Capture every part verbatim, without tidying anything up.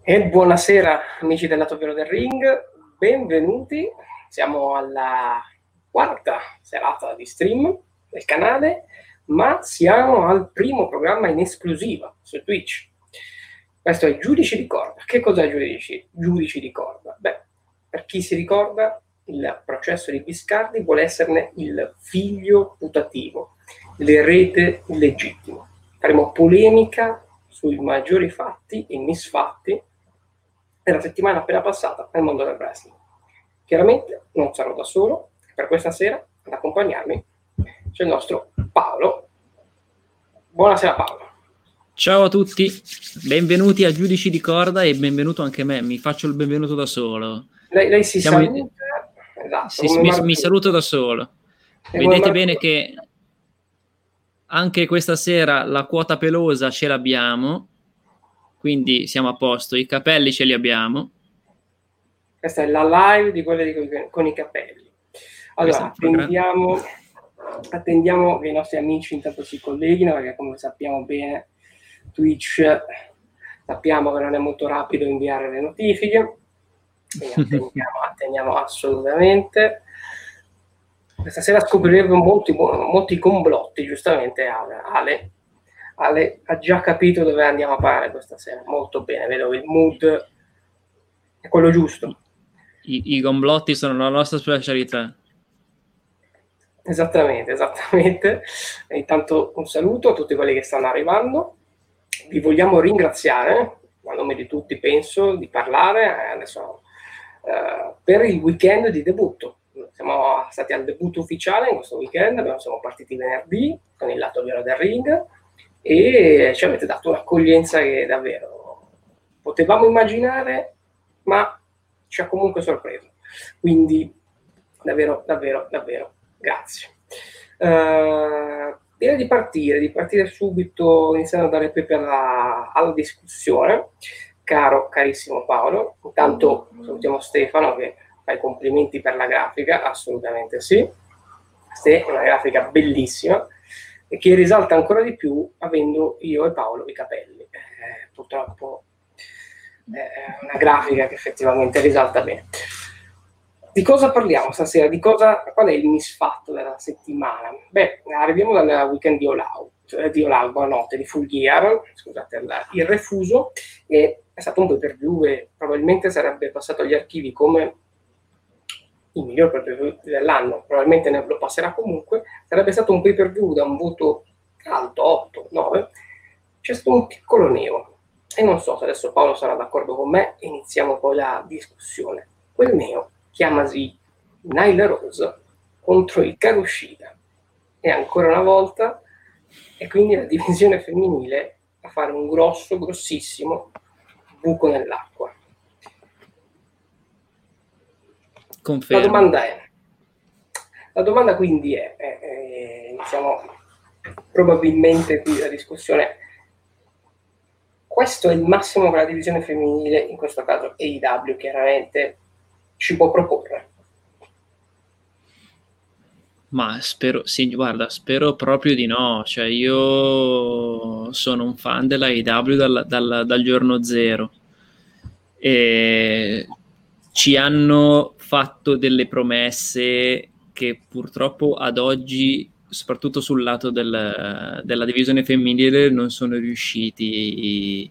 E buonasera amici del lato vero del ring, benvenuti, siamo alla quarta serata di stream del canale, ma siamo al primo programma in esclusiva su Twitch. Questo è Giudici di Corda. Che cos'è Giudici? Giudici di Corda? Beh, per chi si ricorda, il processo di Biscardi vuole esserne il figlio putativo, l'erede illegittimo. Faremo polemica sui maggiori fatti e misfatti della settimana appena passata nel mondo del wrestling. Chiaramente non sarò da solo, per questa sera ad accompagnarmi c'è il nostro Paolo. Buonasera Paolo. Ciao a tutti, benvenuti a Giudici di Corda e benvenuto anche a me, mi faccio il benvenuto da solo. Lei, lei si Siamo... saluta, esatto, si, mi, mi saluto da solo. E vedete bene che anche questa sera la quota pelosa ce l'abbiamo, quindi siamo a posto, i capelli ce li abbiamo. Questa è la live di quelle di, con i capelli. Allora, attendiamo, attendiamo che i nostri amici intanto si colleghino, perché come sappiamo bene Twitch, sappiamo che non è molto rapido inviare le notifiche, quindi attendiamo, attendiamo assolutamente. Questa sera scopriremo molti, molti complotti, giustamente Ale. Ale ha già capito dove andiamo a parare questa sera, molto bene, vedo che il mood è quello giusto. I, i complotti sono la nostra specialità. Esattamente, esattamente. E intanto un saluto a tutti quelli che stanno arrivando. Vi vogliamo ringraziare, a nome di tutti penso, di parlare adesso eh, per il weekend di debutto. Siamo stati al debutto ufficiale in questo weekend, abbiamo, siamo partiti venerdì con il lato vero del ring e ci avete dato un'accoglienza che davvero potevamo immaginare, ma ci ha comunque sorpreso. Quindi davvero, davvero, davvero grazie. Uh, direi di partire, di partire subito iniziando a dare pepe alla, alla discussione. Caro, carissimo Paolo, intanto salutiamo Stefano che fa i complimenti per la grafica, assolutamente sì. È una grafica bellissima e che risalta ancora di più avendo io e Paolo i capelli. Eh, purtroppo è una grafica che effettivamente risalta bene. Di cosa parliamo stasera? Di cosa, qual è il misfatto della settimana? Beh, arriviamo dal weekend di All Out, di All Out, buonanotte, di Full Gear, scusate il refuso, e è stato un pay-per-view e probabilmente sarebbe passato agli archivi come il miglior pay-per-view dell'anno, probabilmente ne lo passerà comunque, sarebbe stato un pay-per-view da un voto alto, otto, nove, c'è stato un piccolo neo, e non so se adesso Paolo sarà d'accordo con me, iniziamo poi la discussione. Quel neo chiamasi Nyla Rose contro il Kagoshida e ancora una volta e quindi la divisione femminile a fare un grosso, grossissimo buco nell'acqua. Confermo. La domanda è la domanda quindi è, è, è iniziamo probabilmente qui la discussione, questo è il massimo che la divisione femminile, in questo caso A E W chiaramente, ci può proporre? Ma spero, sì, guarda, spero proprio di no. Cioè, io sono un fan della A E W dal, dal, dal giorno zero e ci hanno fatto delle promesse che purtroppo ad oggi, soprattutto sul lato del, della divisione femminile, non sono riusciti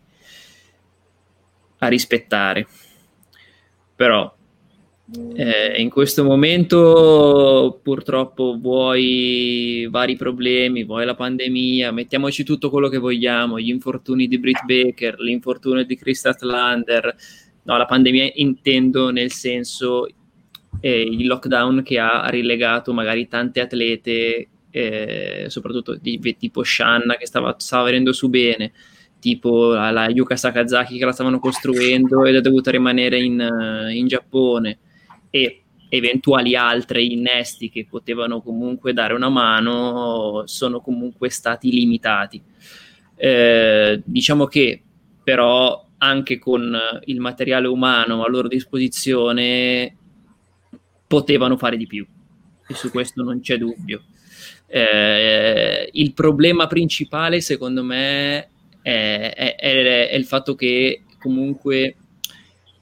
a rispettare. Però Eh, in questo momento purtroppo vuoi vari problemi, vuoi la pandemia, mettiamoci tutto quello che vogliamo, gli infortuni di Britt Baker, l'infortunio di Kris Statlander, no, la pandemia intendo nel senso eh, il lockdown che ha rilegato magari tante atlete, eh, soprattutto di, tipo Shanna che stava, stava venendo su bene, tipo la, la Yuka Sakazaki che la stavano costruendo ed è dovuta rimanere in, in Giappone, e eventuali altre innesti che potevano comunque dare una mano sono comunque stati limitati. Eh, diciamo che però anche con il materiale umano a loro disposizione potevano fare di più e su questo non c'è dubbio. Eh, il problema principale secondo me è, è, è, è il fatto che comunque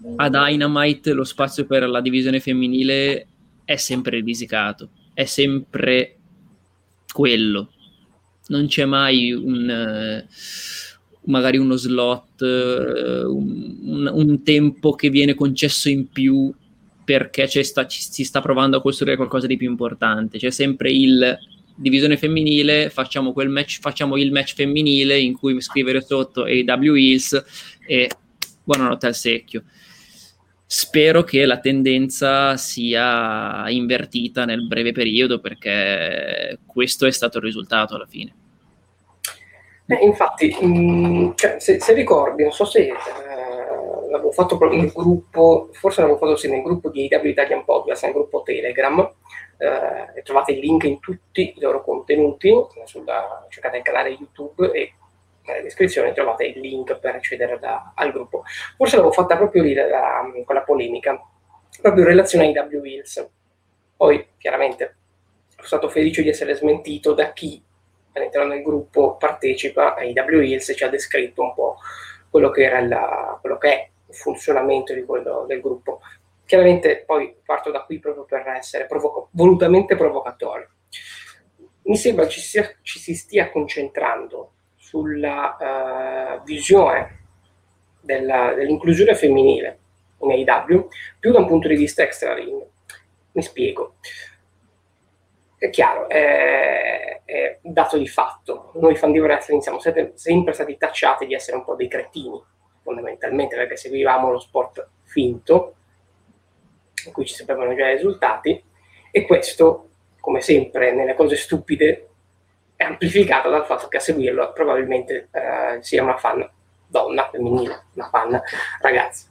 a Dynamite lo spazio per la divisione femminile è sempre risicato, è sempre quello, non c'è mai un magari uno slot, un, un tempo che viene concesso in più perché c'è sta, ci, si sta provando a costruire qualcosa di più importante. C'è sempre il divisione femminile, facciamo quel match, facciamo il match femminile in cui scrivere sotto A E W Heels e buonanotte al secchio. Spero che la tendenza sia invertita nel breve periodo, perché questo è stato il risultato alla fine. Eh, infatti, mh, cioè, se, se ricordi, non so se eh, l'avevo fatto proprio nel gruppo, forse l'avevo fatto sì, nel gruppo di A E W Italian Podcast, nel gruppo Telegram, eh, e trovate il link in tutti i loro contenuti, sulla, cercate il canale YouTube e nella descrizione trovate il link per accedere da, al gruppo. Forse l'avevo fatta proprio lì, la, quella polemica, proprio in relazione ai A E W Heels. Poi, chiaramente, sono stato felice di essere smentito da chi all'interno del gruppo partecipa ai A E W Heels e ci ha descritto un po' quello che era la, quello che è il funzionamento di quello del gruppo. Chiaramente poi parto da qui proprio per essere provo- volutamente provocatorio. Mi sembra ci, sia, ci si stia concentrando sulla uh, visione della, dell'inclusione femminile in A E W più da un punto di vista extra ring. Mi spiego. È chiaro, è, è un dato di fatto. Noi fan di wrestling siamo sempre, sempre stati tacciati di essere un po' dei cretini, fondamentalmente, perché seguivamo lo sport finto, in cui ci sapevano già i risultati, e questo, come sempre, nelle cose stupide, è amplificato dal fatto che a seguirlo probabilmente eh, sia una fan donna, femminile, una fan ragazza.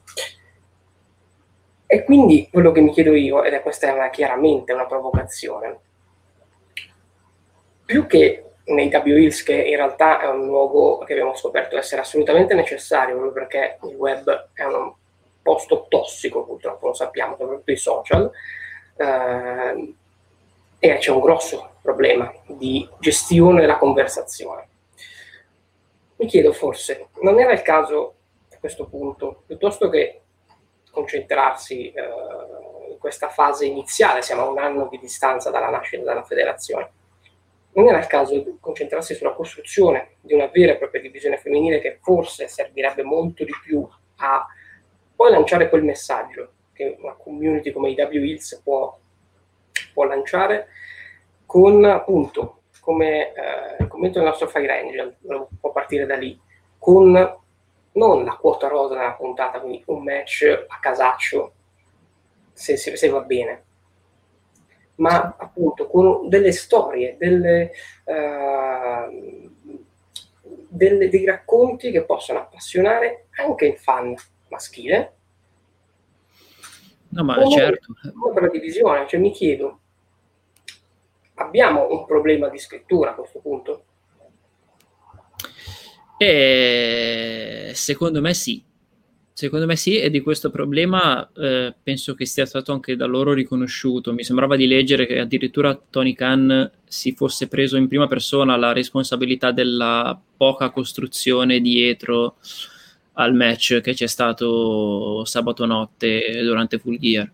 E quindi quello che mi chiedo io, ed è questa è una, chiaramente una provocazione, più che nei A E W Heels, che in realtà è un luogo che abbiamo scoperto essere assolutamente necessario, proprio perché il web è un posto tossico, purtroppo lo sappiamo, soprattutto i social, eh, e c'è un grosso problema di gestione della conversazione. Mi chiedo forse, non era il caso a questo punto, piuttosto che concentrarsi eh, in questa fase iniziale, siamo a un anno di distanza dalla nascita della federazione, non era il caso di concentrarsi sulla costruzione di una vera e propria divisione femminile che forse servirebbe molto di più a poi lanciare quel messaggio che una community come i A E W Heels può, può lanciare con, appunto, come eh, il commento del nostro Fire Angel, può partire da lì, con non la quota rosa nella puntata, quindi un match a casaccio, se, se, se va bene, ma appunto con delle storie, delle, uh, delle, dei racconti che possono appassionare anche il fan maschile. No, ma certo. Come per la divisione, cioè mi chiedo, abbiamo un problema di scrittura a questo punto? E secondo me sì. Secondo me sì, e di questo problema eh, penso che sia stato anche da loro riconosciuto. Mi sembrava di leggere che addirittura Tony Khan si fosse preso in prima persona la responsabilità della poca costruzione dietro al match che c'è stato sabato notte durante Full Gear.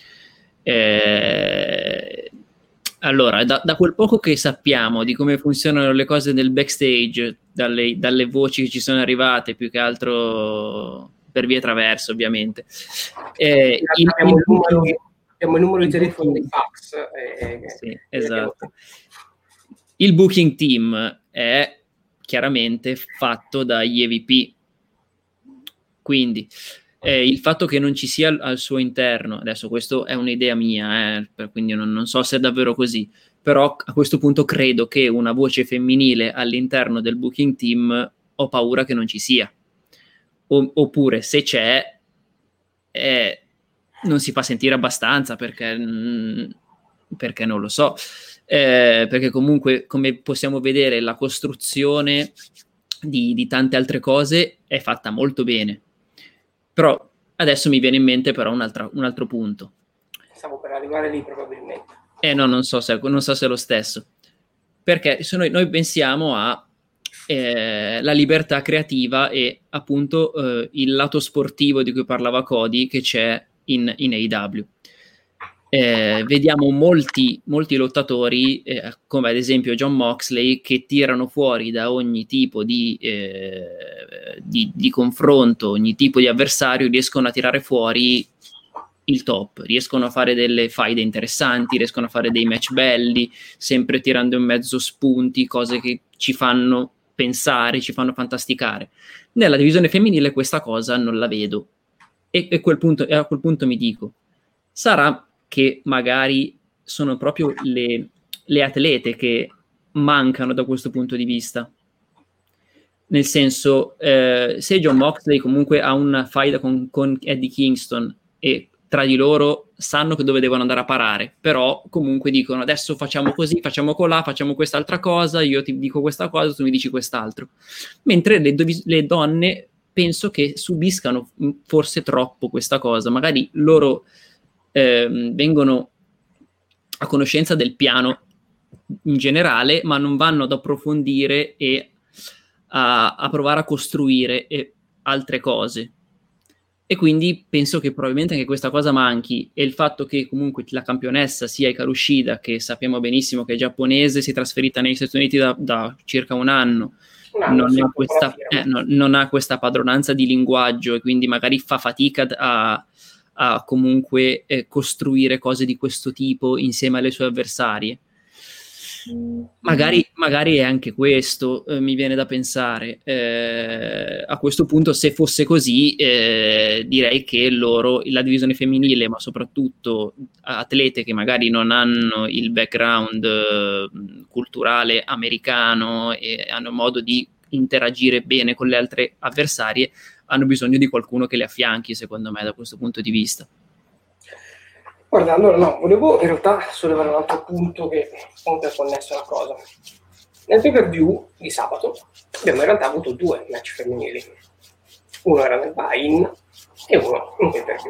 Eh, allora, da, da quel poco che sappiamo di come funzionano le cose nel backstage, dalle, dalle voci che ci sono arrivate, più che altro per vie traverse, ovviamente. Eh, il, abbiamo, il, il numero, abbiamo il numero di telefono di fax. Eh, sì, esatto. Il booking team è chiaramente fatto dagli E V P. Quindi eh, il fatto che non ci sia al, al suo interno, adesso questo è un'idea mia, eh, quindi non, non so se è davvero così, però a questo punto credo che una voce femminile all'interno del booking team ho paura che non ci sia. O, oppure se c'è eh, non si fa sentire abbastanza perché, mh, perché non lo so eh, perché comunque come possiamo vedere la costruzione di, di tante altre cose è fatta molto bene, però adesso mi viene in mente però un altro, un altro punto. Stavo per arrivare lì probabilmente eh no non so se, non so se è lo stesso, perché se noi, noi pensiamo a eh, la libertà creativa e appunto eh, il lato sportivo di cui parlava Cody che c'è in, in A E W. Eh, vediamo molti, molti lottatori, eh, come ad esempio Jon Moxley, che tirano fuori da ogni tipo di, eh, di, di confronto, ogni tipo di avversario, riescono a tirare fuori il top, riescono a fare delle faide interessanti, riescono a fare dei match belli, sempre tirando in mezzo spunti, cose che ci fanno pensare, ci fanno fantasticare. Nella divisione femminile questa cosa non la vedo e, e, quel punto, e a quel punto mi dico, sarà che magari sono proprio le, le atlete che mancano da questo punto di vista. Nel senso, eh, se Jon Moxley comunque ha una faida con, con Eddie Kingston e tra di loro sanno che dove devono andare a parare, però comunque dicono adesso facciamo così, facciamo colà, facciamo quest'altra cosa, io ti dico questa cosa, tu mi dici quest'altro. Mentre le, do- le donne penso che subiscano forse troppo questa cosa, magari loro eh, vengono a conoscenza del piano in generale, ma non vanno ad approfondire e a, a provare a costruire e altre cose. E quindi penso che probabilmente anche questa cosa manchi, e il fatto che comunque la campionessa sia Hikaru Shida, che sappiamo benissimo che è giapponese, si è trasferita negli Stati Uniti da, da circa un anno, un anno non, sì, ha questa, eh, no, non ha questa padronanza di linguaggio e quindi magari fa fatica a, a comunque eh, costruire cose di questo tipo insieme alle sue avversarie. Magari, magari è anche questo, eh, mi viene da pensare. Eh, a questo punto, se fosse così, eh, direi che loro, la divisione femminile, ma soprattutto atlete che magari non hanno il background eh, culturale americano e hanno modo di interagire bene con le altre avversarie, hanno bisogno di qualcuno che le affianchi, secondo me, da questo punto di vista. Guarda, allora no, volevo in realtà sollevare un altro punto che comunque è connesso alla cosa. Nel pay-per-view di sabato abbiamo in realtà avuto due match femminili. Uno era nel buy-in e uno in pay-per-view.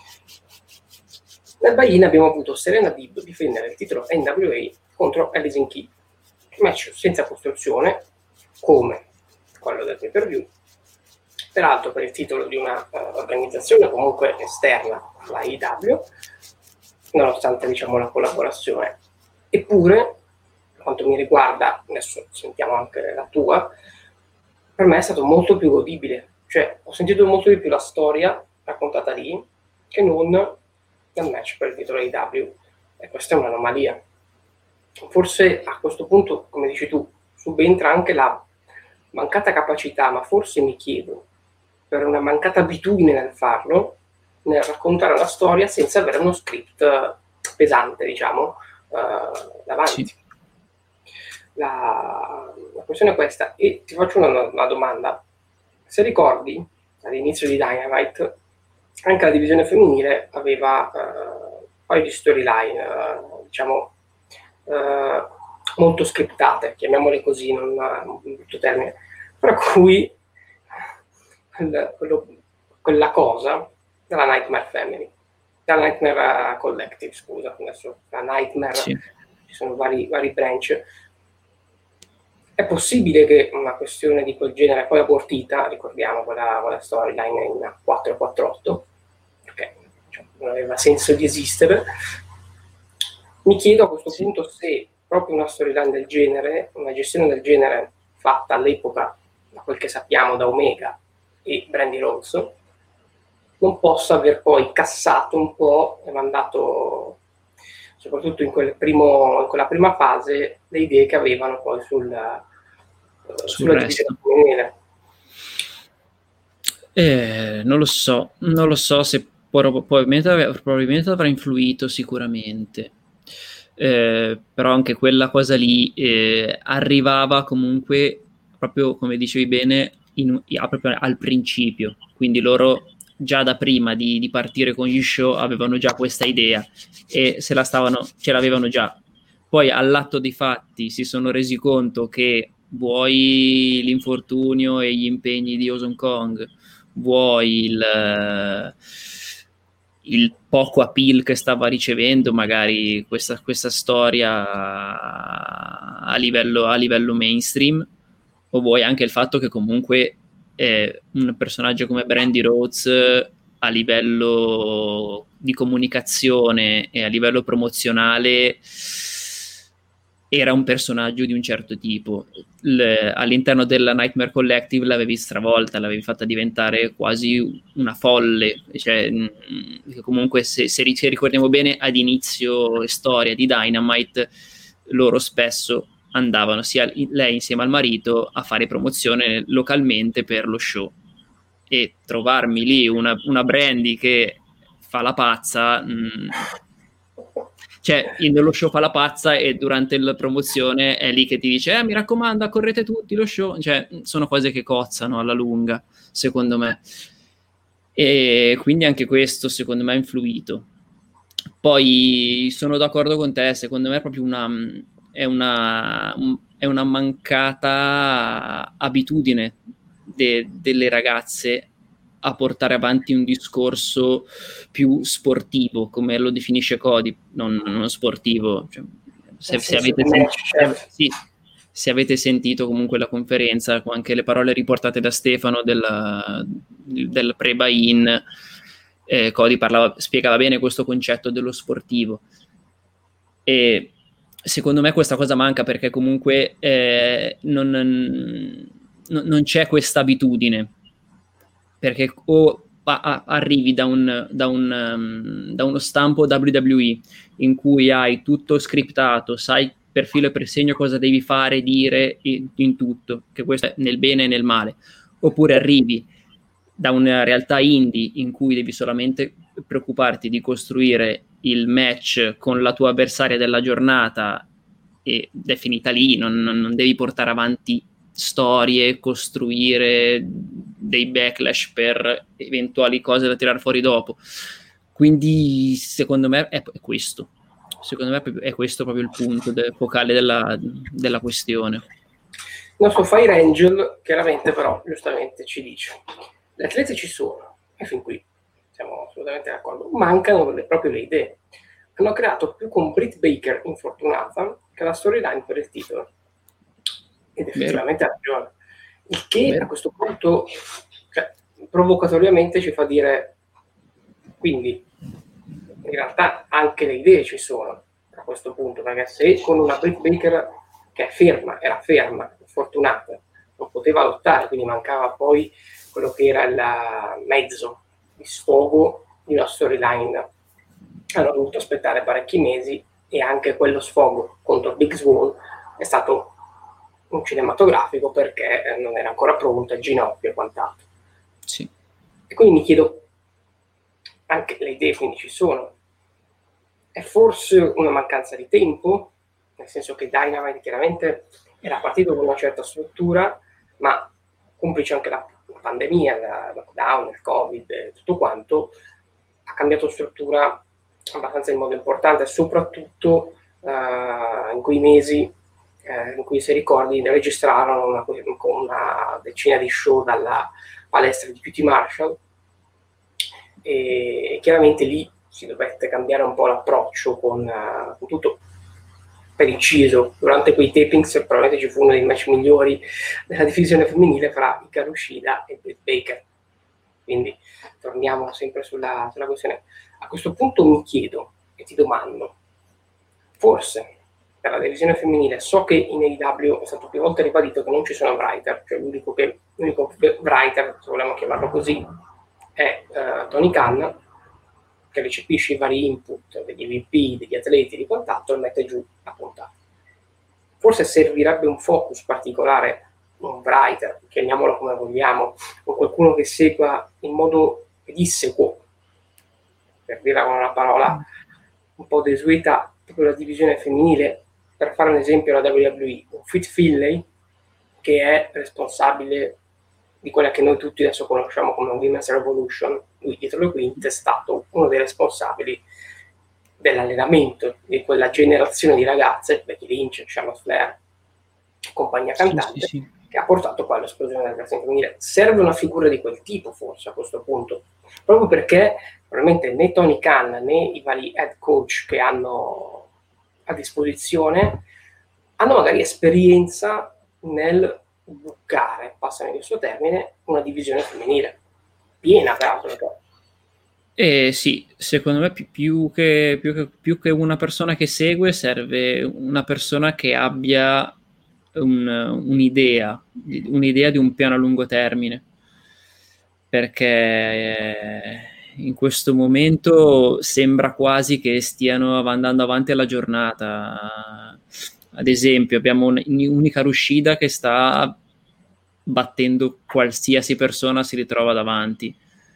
Nel buy-in abbiamo avuto Serena Deeb difendere il titolo N W A contro Allysin Key. Match senza costruzione, come quello del pay-per-view. Peraltro per il titolo di una uh, organizzazione comunque esterna alla A E W, nonostante diciamo la collaborazione. Eppure, per quanto mi riguarda, adesso sentiamo anche la tua, per me è stato molto più godibile, cioè ho sentito molto di più la storia raccontata lì che non nel match per il titolo A E W, e questa è un'anomalia. Forse a questo punto, come dici tu, subentra anche la mancata capacità, ma forse mi chiedo, per una mancata abitudine nel farlo, nel raccontare una storia senza avere uno script pesante, diciamo, uh, davanti. Sì. La, la questione è questa, e ti faccio una, una domanda. Se ricordi, all'inizio di Dynamite, anche la divisione femminile aveva uh, un paio di storyline, uh, diciamo, uh, molto scriptate, chiamiamole così, non un brutto termine, per cui quel, quello, quella cosa della Nightmare Family, della Nightmare Collective, scusa, adesso la Nightmare, sì. Ci sono vari, vari branch. È possibile che una questione di quel genere poi abortita, ricordiamo quella, quella storyline in quattro quattro otto, perché cioè, non aveva senso di esistere. Mi chiedo a questo sì. punto se proprio una storyline del genere, una gestione del genere fatta all'epoca, da quel che sappiamo, da Omega e Brandi Rhodes, non possa aver poi cassato un po' e mandato, soprattutto in, quel primo, in quella prima fase, le idee che avevano poi sul, sul sulla divisione femminile. Eh, non lo so, non lo so se probabilmente, probabilmente avrà influito sicuramente. Eh, però anche quella cosa lì eh, arrivava comunque proprio, come dicevi bene, in, proprio al principio, quindi loro già da prima di, di partire con gli show avevano già questa idea e se la stavano, ce l'avevano già. Poi all'atto dei fatti si sono resi conto che vuoi l'infortunio e gli impegni di Awesome Kong, vuoi il, il poco appeal che stava ricevendo magari questa, questa storia a livello, a livello mainstream, o vuoi anche il fatto che comunque eh, un personaggio come Brandi Rhodes a livello di comunicazione e a livello promozionale era un personaggio di un certo tipo. L- all'interno della Nightmare Collective l'avevi stravolta, l'avevi fatta diventare quasi una folle, cioè, mh, comunque se, se, se ricordiamo bene ad inizio storia di Dynamite loro spesso andavano sia lei insieme al marito a fare promozione localmente per lo show, e trovarmi lì una, una Brandi che fa la pazza, mh, cioè nello show fa la pazza e durante la promozione è lì che ti dice eh, mi raccomando correte tutti lo show, cioè sono cose che cozzano alla lunga secondo me, e quindi anche questo secondo me ha influito. Poi sono d'accordo con te, secondo me è proprio una è una, è una mancata abitudine de, delle ragazze a portare avanti un discorso più sportivo, come lo definisce Cody, non, non sportivo. Cioè, se, se, avete sentito, sì, se avete sentito comunque la conferenza, con anche le parole riportate da Stefano della, del pre-buy-in, eh, Cody parlava, spiegava bene questo concetto dello sportivo. E secondo me questa cosa manca perché comunque eh, non, non, non c'è questa abitudine, perché o a, a, arrivi da, un, da, un, um, da uno stampo W W E in cui hai tutto scriptato, sai per filo e per segno cosa devi fare, dire in, in tutto, che questo è nel bene e nel male, oppure arrivi da una realtà indie in cui devi solamente preoccuparti di costruire il match con la tua avversaria della giornata ed è finita lì, non, non devi portare avanti storie, costruire dei backlash per eventuali cose da tirare fuori dopo. Quindi secondo me è, è questo secondo me è questo proprio il punto de- focale della, della questione. Il nostro Fire Angel chiaramente però giustamente ci dice le atlete ci sono e fin qui siamo assolutamente d'accordo, mancano le, proprio le idee. Hanno creato più con Britt Baker infortunata che la storyline per il titolo, ed effettivamente ha ragione, il che Vero. A questo punto cioè, provocatoriamente ci fa dire quindi in realtà anche le idee ci sono a questo punto, perché se con una Britt Baker che è ferma, era ferma, fortunata, non poteva lottare, quindi mancava poi quello che era il mezzo di sfogo di una storyline, hanno dovuto aspettare parecchi mesi e anche quello sfogo contro Big Swole è stato un cinematografico perché non era ancora pronto il ginocchio e quant'altro. Sì. E quindi mi chiedo, anche le idee quindi ci sono, è forse una mancanza di tempo, nel senso che Dynamite chiaramente era partito con una certa struttura, ma complice anche la, la pandemia, la lockdown, il Covid, tutto quanto, ha cambiato struttura abbastanza in modo importante, soprattutto uh, in quei mesi eh, in cui, se ricordi, registrarono una, una decina di show dalla palestra di Q T Marshall, e, e chiaramente lì si dovette cambiare un po' l'approccio con, uh, con tutto per inciso. Durante quei tapings probabilmente ci fu uno dei match migliori della divisione femminile fra Hikaru Shida e Britt Baker. Quindi torniamo sempre sulla, sulla questione. A questo punto mi chiedo e ti domando, forse per la divisione femminile, so che in A E W è stato più volte ribadito che non ci sono writer, cioè l'unico, che, l'unico writer, se vogliamo chiamarlo così, è uh, Tony Khan, che recepisce i vari input degli M V P, degli atleti, di quant'altro, e mette giù la puntata. Forse servirebbe un focus particolare, un writer, chiamiamolo come vogliamo, o qualcuno che segua in modo pedissequo, per dirla con una parola un po' desueta, proprio la divisione femminile. Per fare un esempio, la W W E, un Fit Finlay, che è responsabile di quella che noi tutti adesso conosciamo come Women's Revolution, lui dietro le quinte è stato uno dei responsabili dell'allenamento di quella generazione di ragazze, Becky Lynch, Charlotte Flair, compagnia cantante, sì, sì, sì, che ha portato poi all'esplosione della wrestling femminile. Serve una figura di quel tipo forse a questo punto, proprio perché probabilmente né Tony Khan né i vari head coach che hanno a disposizione hanno magari esperienza nel bucare, passami il suo termine, una divisione femminile piena, peraltro. Eh sì, secondo me più, più, che, più, che, più che una persona che segue serve una persona che abbia un, un'idea, un'idea di un piano a lungo termine, perché in questo momento sembra quasi che stiano andando avanti alla giornata. Ad esempio abbiamo un'unica Rushida che sta battendo qualsiasi persona si ritrova davanti.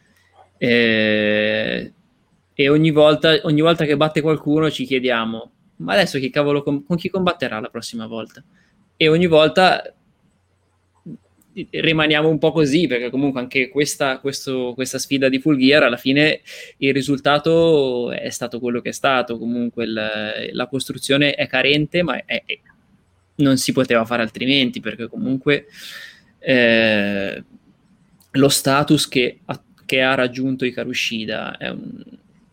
Eh, e ogni volta, ogni volta che batte qualcuno ci chiediamo ma adesso chi cavolo con, con chi combatterà la prossima volta? E ogni volta rimaniamo un po' così, perché comunque anche questa, questo, questa sfida di Full Gear alla fine il risultato è stato quello che è stato. Comunque il, la costruzione è carente, ma è, è, non si poteva fare altrimenti, perché comunque eh, lo status che ha, che ha raggiunto Hikaru Shida è, un,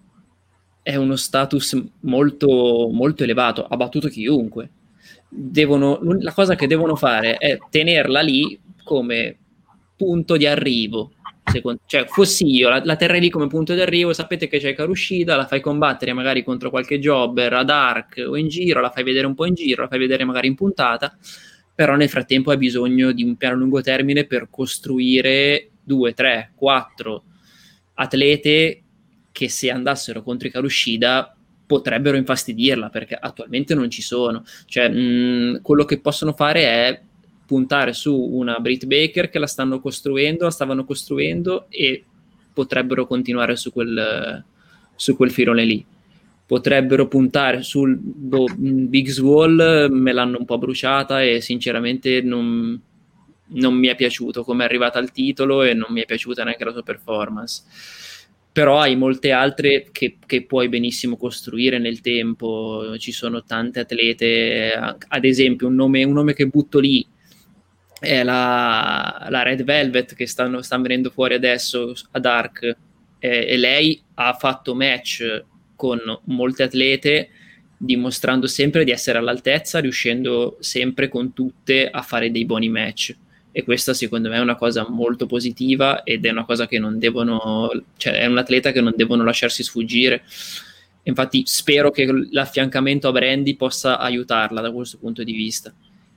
è uno status molto, molto elevato, ha battuto chiunque. Devono, la cosa che devono fare è tenerla lì come punto di arrivo. Secondo, cioè, fossi io, la, la terrei lì come punto di arrivo, sapete che c'è Hikaru Shida, la fai combattere magari contro qualche jobber ad Arc o in giro, la fai vedere un po' in giro, la fai vedere magari in puntata, però nel frattempo hai bisogno di un piano a lungo termine per costruire due, tre, quattro atlete che se andassero contro Hikaru Shida potrebbero infastidirla, perché attualmente non ci sono. Cioè, mh, quello che possono fare è puntare su una Britt Baker che la stanno costruendo, la stavano costruendo e potrebbero continuare su quel, su quel filone lì. Potrebbero puntare sul boh, Big Swall, me l'hanno un po' bruciata e sinceramente non, non mi è piaciuto come è arrivata al titolo e non mi è piaciuta neanche la sua performance. Però hai molte altre che, che puoi benissimo costruire nel tempo. Ci sono tante atlete, ad esempio un nome, un nome che butto lì è la, la Red Velvet che stanno, stanno venendo fuori adesso a Dark, e, e lei ha fatto match con molte atlete dimostrando sempre di essere all'altezza, riuscendo sempre con tutte a fare dei buoni match. E questa secondo me è una cosa molto positiva ed è una cosa che non devono, cioè è un atleta che non devono lasciarsi sfuggire. Infatti spero che l'affiancamento a Brandy possa aiutarla da questo punto di vista.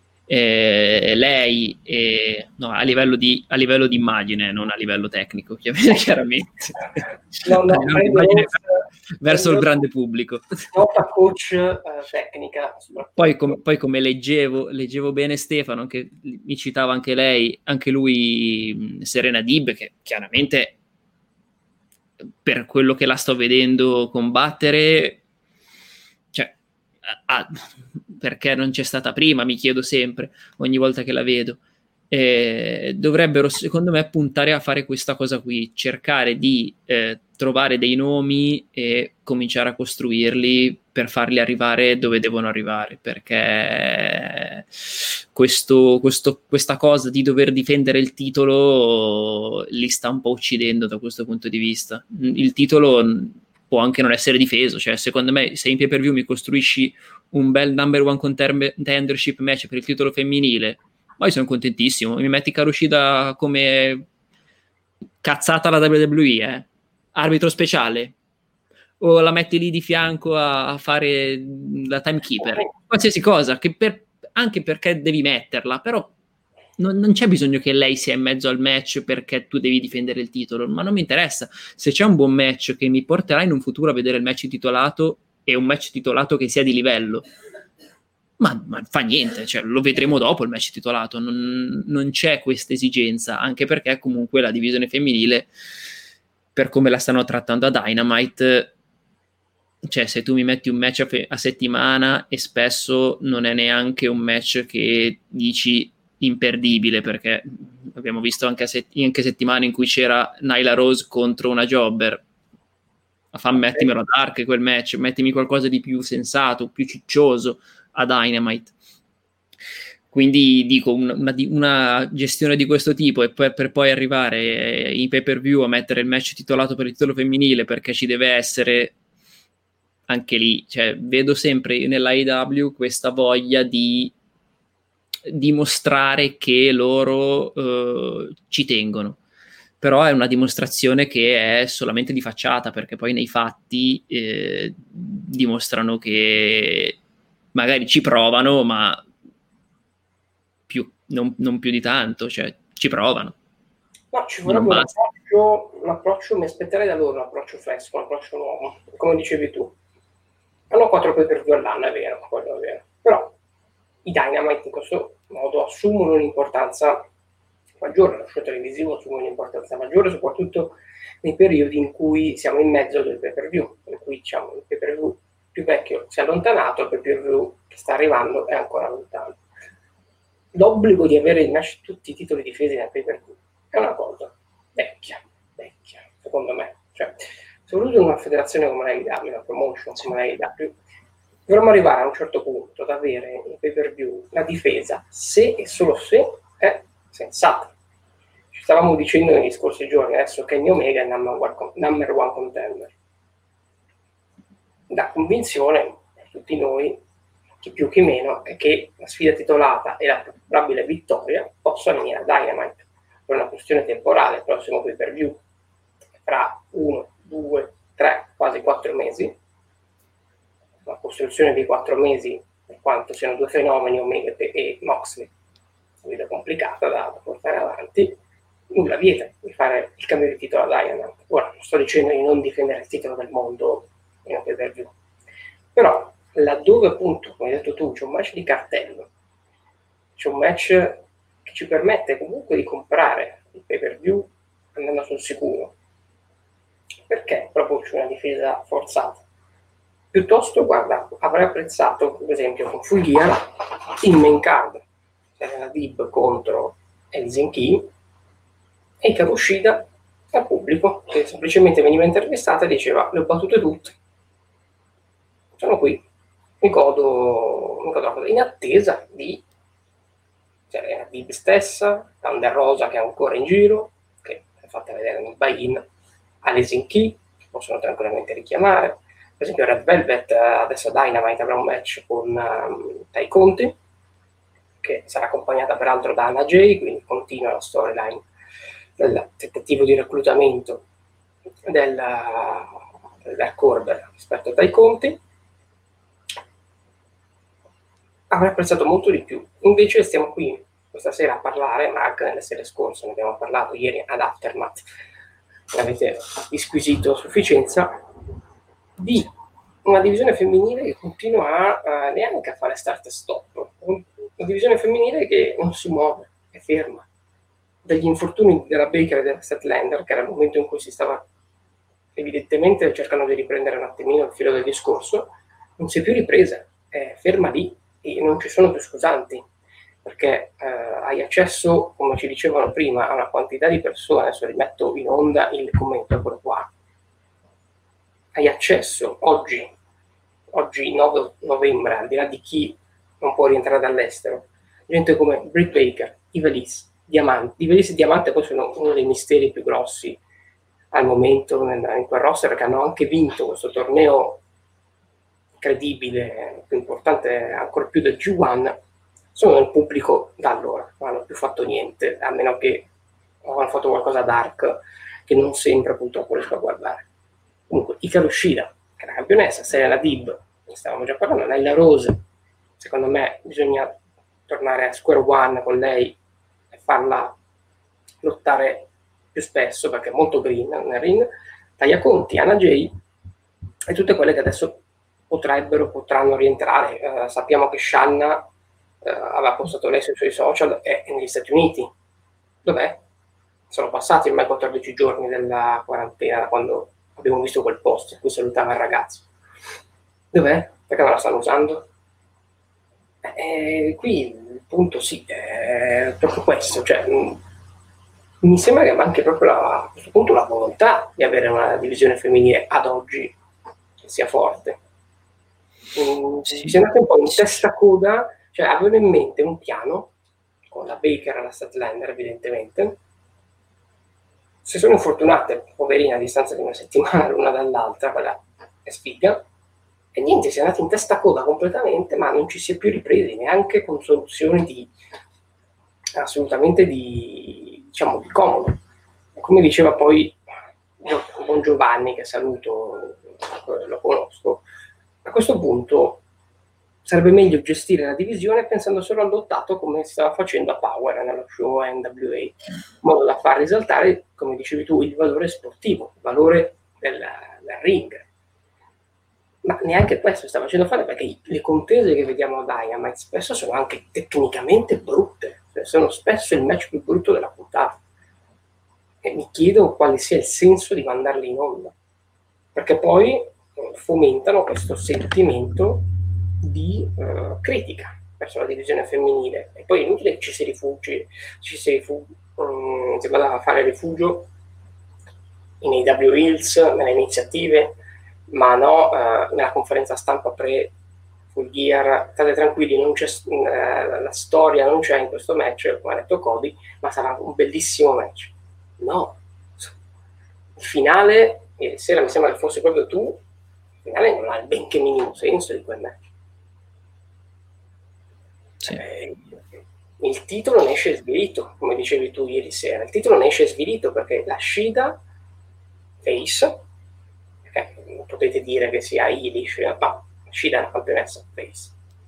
Eh, lei eh, no, a livello di a livello di immagine, non a livello tecnico, chiaramente. No, no, immagine verso il grande pubblico. Nota coach eh, tecnica. Poi, com- poi come leggevo, leggevo bene Stefano, che mi citava anche lei, anche lui Serena Dib, che chiaramente per quello che la sto vedendo combattere, cioè ah, perché non c'è stata prima, mi chiedo sempre, ogni volta che la vedo. Eh, dovrebbero secondo me puntare a fare questa cosa qui, cercare di eh, trovare dei nomi e cominciare a costruirli per farli arrivare dove devono arrivare, perché questo, questo, questa cosa di dover difendere il titolo li sta un po' uccidendo da questo punto di vista. Il titolo può anche non essere difeso, cioè secondo me se in pay per view mi costruisci un bel number one contendership match per il titolo femminile, ma io sono contentissimo, mi metti Hikaru Shida come cazzata alla W W E, eh? Arbitro speciale, o la metti lì di fianco a, a fare la timekeeper, qualsiasi cosa, che per, anche perché devi metterla, però non, non c'è bisogno che lei sia in mezzo al match perché tu devi difendere il titolo, ma non mi interessa. Se c'è un buon match che mi porterà in un futuro a vedere il match titolato e un match titolato che sia di livello, ma, ma fa niente, cioè, lo vedremo dopo il match titolato, non, non c'è questa esigenza, anche perché comunque la divisione femminile, per come la stanno trattando a Dynamite, cioè se tu mi metti un match a, fe- a settimana e spesso non è neanche un match che dici imperdibile, perché abbiamo visto anche, set- anche settimane in cui c'era Nyla Rose contro una jobber, fa, mettimelo a Dark quel match, mettimi qualcosa di più sensato, più ciccioso a Dynamite. Quindi dico una, una, una gestione di questo tipo e per, per poi arrivare in pay per view a mettere il match titolato per il titolo femminile, perché ci deve essere anche lì, cioè vedo sempre nella A E W questa voglia di dimostrare che loro eh, ci tengono. Però è una dimostrazione che è solamente di facciata, perché poi nei fatti eh, dimostrano che magari ci provano, ma più, non, non più di tanto, cioè ci provano. No, ci vorrebbe un approccio, un approccio, mi aspetterei da loro un approccio fresco, un approccio nuovo, come dicevi tu. Hanno quattro pay per view all'anno, è vero, quello è vero. Però i Dynamite in questo modo assumono un'importanza maggiore, lo show televisivo assume un'importanza maggiore, soprattutto nei periodi in cui siamo in mezzo del pay per view, in cui diciamo, il pay per view più vecchio si è allontanato, il pay per view che sta arrivando è ancora lontano. L'obbligo di avere il match tutti i titoli difesi nel pay per view è una cosa vecchia, vecchia, secondo me. Cioè, soprattutto in una federazione come la A E W, una promotion come la A E W, dovremmo arrivare a un certo punto ad avere in pay per view la difesa, se e solo se è sensata. Ci stavamo dicendo negli scorsi giorni, adesso Kenny Omega è number one, number one contender. La convinzione per tutti noi, chi più chi meno, è che la sfida titolata e la probabile vittoria possa venire a Dynamite per una questione temporale, il prossimo pay per view fra uno, due, tre, quasi quattro mesi. La costruzione di quattro mesi, per quanto siano due fenomeni, Omega e Moxley, è complicata da, da portare avanti, nulla vieta di fare il cambio di titolo a Dynamite. Ora, non sto dicendo di non difendere il titolo del mondo in un pay per view, però laddove appunto, come hai detto tu, c'è un match di cartello, c'è un match che ci permette comunque di comprare il pay per view andando sul sicuro, perché proprio c'è una difesa forzata? Piuttosto, guarda, avrei apprezzato, per esempio, con Full Gear il main card, la Dib contro Allysin Key, e Hikaru Shida al pubblico, che semplicemente veniva intervistata e diceva: le ho battute tutte, sono qui, mi godo, mi godo in attesa di, cioè, la Dib stessa, Thunder Rosa che è ancora in giro, che è fatta vedere nel buy-in, Allysin Key, che possono tranquillamente richiamare. Per esempio Red Velvet adesso a Dynamite avrà un match con um, Tai Conti, che sarà accompagnata peraltro da Anna Jay, quindi continua la storyline del tentativo di reclutamento del, del Dark Order rispetto a Tai Conti. Avrei apprezzato molto di più. Invece stiamo qui questa sera a parlare, ma anche nelle sere scorse, ne abbiamo parlato ieri ad Aftermath, l'avete disquisito a sufficienza, di una divisione femminile che continua a, uh, neanche a fare start e stop, una divisione femminile che non si muove, è ferma. Dagli infortuni della Baker e della Statlander, che era il momento in cui si stava evidentemente cercando di riprendere un attimino il filo del discorso, non si è più ripresa, è ferma lì e non ci sono più scusanti, perché eh, hai accesso, come ci dicevano prima, a una quantità di persone. Adesso rimetto in onda il commento, eccolo qua. Hai accesso oggi, oggi nove novembre, al di là di chi non può rientrare dall'estero, gente come Britt Baker, Ivelisse, Diamante. Ivelisse e Diamante poi sono uno dei misteri più grossi al momento nel, in quel roster, che hanno anche vinto questo torneo incredibile, più importante ancora più del G uno, sono nel pubblico da allora, non hanno più fatto niente, a meno che hanno fatto qualcosa dark che non sempre purtroppo riesco a guardare. Comunque Hikaru Shida, che è la campionessa, Serena Dib, ne stavamo già parlando, Nyla Rose, secondo me bisogna tornare a square one con lei e farla lottare più spesso, perché è molto green nel ring. Taya Conti, Anna Jay e tutte quelle che adesso potrebbero, potranno rientrare. Uh, sappiamo che Shanna uh, aveva postato lei sui suoi social e negli Stati Uniti. Dov'è? Sono passati ormai quattordici giorni della quarantena da quando abbiamo visto quel post in cui salutava il ragazzo. Dov'è? Perché non la stanno usando? Eh, qui il punto sì, è proprio questo, cioè mh, mi sembra che manchi proprio la, a questo punto la volontà di avere una divisione femminile ad oggi che sia forte. Mm, sì. Si è andato un po' in testa coda, cioè avevo in mente un piano con la Baker e la Statlander evidentemente. Si sono infortunate, poverine, a distanza di una settimana l'una dall'altra, quella è sfiga, E niente, si è andati in testa coda completamente, ma non ci si è più ripresi neanche con soluzioni di assolutamente di, diciamo, di comodo. Come diceva poi Don Giovanni, che saluto, lo conosco, a questo punto sarebbe meglio gestire la divisione pensando solo all'ottato, come si stava facendo a Power nello show N W A, in modo da far risaltare, come dicevi tu, il valore sportivo, il valore del, del ring. Ma neanche questo sta facendo fare, perché le contese che vediamo a Dynamite spesso sono anche tecnicamente brutte, cioè sono spesso il match più brutto della puntata. E mi chiedo quale sia il senso di mandarli in onda, perché poi fomentano questo sentimento di uh, critica verso la divisione femminile, e poi è inutile che ci si rifugi, ci si, rifu- um, si vada a fare rifugio in A W Hills, nelle iniziative, ma no, uh, nella conferenza stampa pre Full Gear. State tranquilli, non c'è, uh, la storia non c'è in questo match, come ha detto Cody, ma sarà un bellissimo match. No, il finale, ieri sera mi sembra che fosse proprio tu, il finale non ha il benché minimo senso di quel match. Sì. Eh, il titolo ne esce svilito, come dicevi tu ieri sera, il titolo ne esce svilito perché la Shida face, perché non potete dire che sia Ilish, ma Shida è una campionessa face,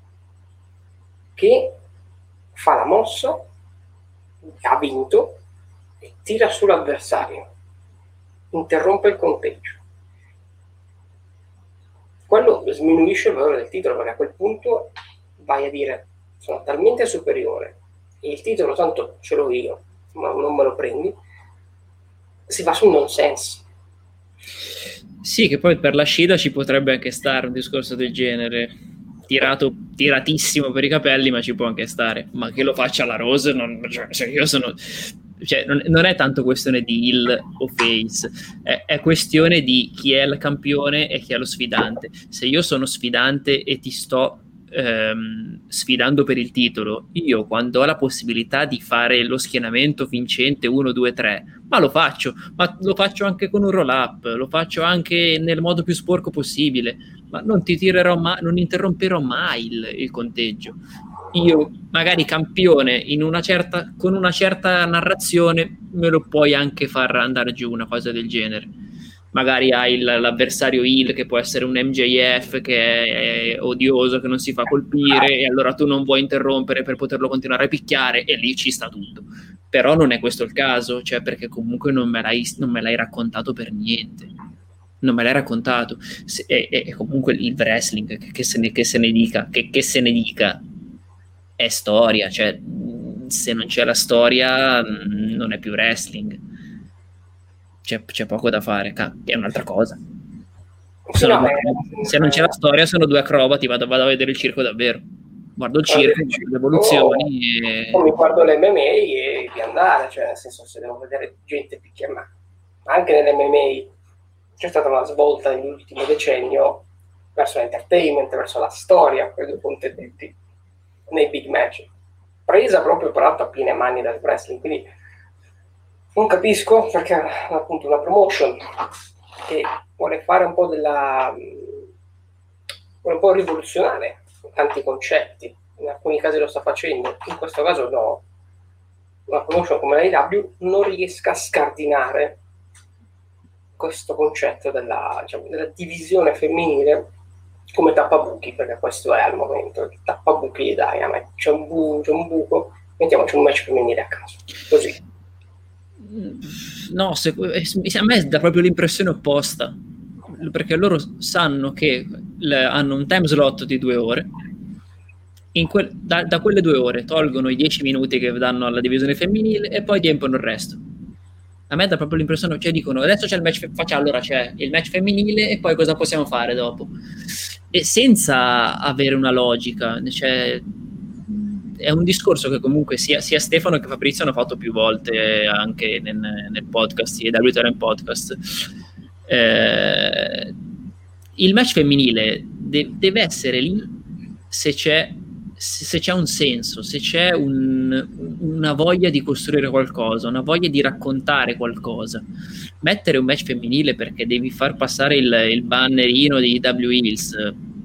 che fa la mossa, ha vinto, e tira sull'avversario, interrompe il conteggio. Quello sminuisce il valore del titolo, perché a quel punto vai a dire sono talmente superiore e il titolo tanto ce l'ho io, ma non me lo prendi, si va sul nonsense. Sì, che poi per la Shida ci potrebbe anche stare un discorso del genere, tirato, tiratissimo per i capelli, ma ci può anche stare. Ma che lo faccia la Rose, non, cioè io sono, cioè, non, non è tanto questione di heel o face, è, è questione di chi è il campione e chi è lo sfidante. Se io sono sfidante e ti sto ehm, sfidando per il titolo, io quando ho la possibilità di fare lo schienamento vincente uno, due, tre, ma lo faccio, ma lo faccio anche con un roll up, lo faccio anche nel modo più sporco possibile, ma non ti tirerò mai, non interromperò mai il, il conteggio. Io magari campione in una certa, con una certa narrazione me lo puoi anche far andare giù una cosa del genere. Magari hai il, l'avversario heel che può essere un M J F che è, è odioso, che non si fa colpire, e allora tu non vuoi interrompere per poterlo continuare a picchiare, e lì ci sta tutto. Però non è questo il caso, cioè perché comunque non me l'hai, non me l'hai raccontato per niente. Non me l'hai raccontato. Se, e, e comunque il wrestling, che, che, se ne, che se ne dica, che, che se ne dica, è storia, cioè se non c'è la storia non è più wrestling, c'è, c'è poco da fare, è un'altra cosa. Sono No, due, eh, se non c'è la storia sono due acrobati, vado, vado a vedere il circo davvero, guardo il circo, guardo le evoluzioni e... o mi guardo l'M M A e di andare, cioè nel senso, se devo vedere gente picchiare, ma anche nell'M M A c'è stata una svolta nell'ultimo decennio verso l'entertainment, verso la storia, quei due contendenti nei big match, presa proprio peraltro a piene mani dal wrestling. Quindi non capisco perché appunto una promotion che vuole fare un po' della vuole un po' rivoluzionare tanti concetti, in alcuni casi lo sta facendo, in questo caso no, una promotion come la A E W non riesca a scardinare questo concetto della, diciamo, della divisione femminile come tappabuchi, perché questo è al momento il tappabuchi di Dynamite. C'è un, bu- c'è un buco, mettiamoci un match femminile a caso, così. No, se, a me dà proprio l'impressione opposta, perché loro sanno che le, hanno un time slot di due ore, in que, da, da quelle due ore tolgono i dieci minuti che danno alla divisione femminile e poi riempiono il resto. A me dà proprio l'impressione, cioè dicono adesso c'è il match, facciamo, allora c'è il match femminile e poi cosa possiamo fare dopo, e senza avere una logica, cioè è un discorso che comunque sia, sia Stefano che Fabrizio hanno fatto più volte anche nel, nel podcast, i W T R Podcast. Eh, il match femminile de- deve essere lì se c'è, se c'è un senso, se c'è un, una voglia di costruire qualcosa, una voglia di raccontare qualcosa. Mettere un match femminile perché devi far passare il, il bannerino di W Hills,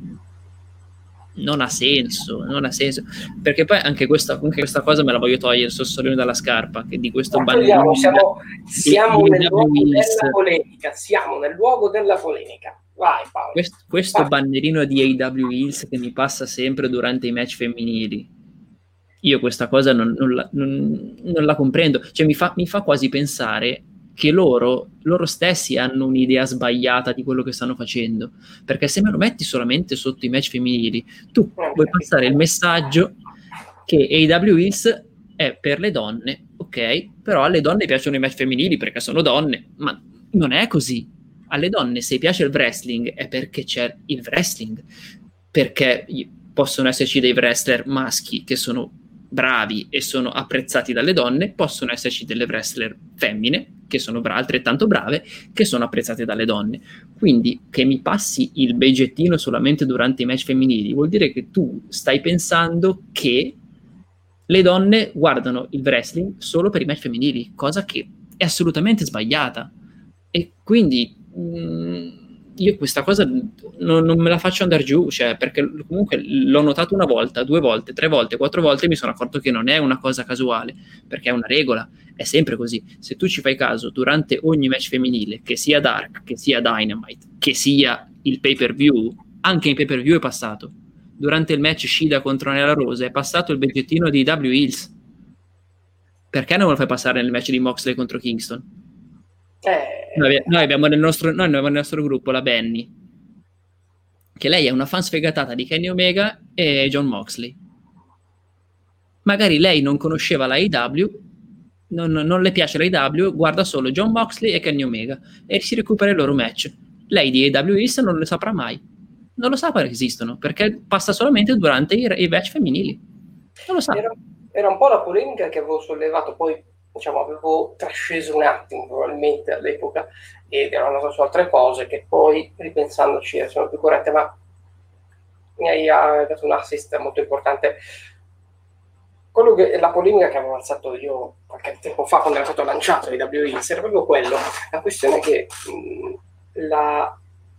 non ha senso, non ha senso, perché poi anche questa, anche questa cosa me la voglio togliere il sassolino dalla scarpa, che di questo bannerino siamo, siamo di, nel di luogo della polemica, siamo nel luogo della polemica. Vai Paolo. Questo, questo Vai. bannerino di A W Hills che mi passa sempre durante i match femminili, io questa cosa non, non, la, non, non la comprendo, cioè mi fa, mi fa quasi pensare che loro, loro stessi hanno un'idea sbagliata di quello che stanno facendo, perché se me lo metti solamente sotto i match femminili, tu puoi passare il messaggio che A W Hills è per le donne, ok, però alle donne piacciono i match femminili perché sono donne, ma non è così. Alle donne se piace il wrestling è perché c'è il wrestling, perché possono esserci dei wrestler maschi che sono bravi e sono apprezzati dalle donne, possono esserci delle wrestler femmine che sono bra- altrettanto brave, che sono apprezzate dalle donne. Quindi che mi passi il beggettino solamente durante i match femminili vuol dire che tu stai pensando che le donne guardano il wrestling solo per i match femminili, cosa che è assolutamente sbagliata. E quindi mh, io questa cosa non, non me la faccio andare giù, cioè, perché comunque l'ho notato una volta, due volte, tre volte, quattro volte e mi sono accorto che non è una cosa casuale, perché è una regola, è sempre così. Se tu ci fai caso durante ogni match femminile, che sia Dark, che sia Dynamite, che sia il pay-per-view, anche in pay-per-view è passato. Durante il match Shida contro Nella Rose è passato il bigliettino di W Hills. Perché non lo fai passare nel match di Moxley contro Kingston? Eh, noi, noi, abbiamo nel nostro, noi abbiamo nel nostro gruppo la Benny, che lei è una fan sfegatata di Kenny Omega e John Moxley. Magari lei non conosceva la A E W, non, non le piace la A E W, guarda solo John Moxley e Kenny Omega e si recupera il loro match. Lei di A E W East non lo saprà mai, non lo sa che esistono, perché passa solamente durante i, i match femminili, non lo sa. Era, era un po' la polemica che avevo sollevato, poi diciamo avevo trasceso un attimo probabilmente all'epoca ed ero andato su altre cose che poi ripensandoci sono più corrette, ma mi hai dato un assist molto importante. Quello che la polemica che avevo alzato io qualche tempo fa quando era stato lanciato i W W E era proprio quello, la questione è che mh, la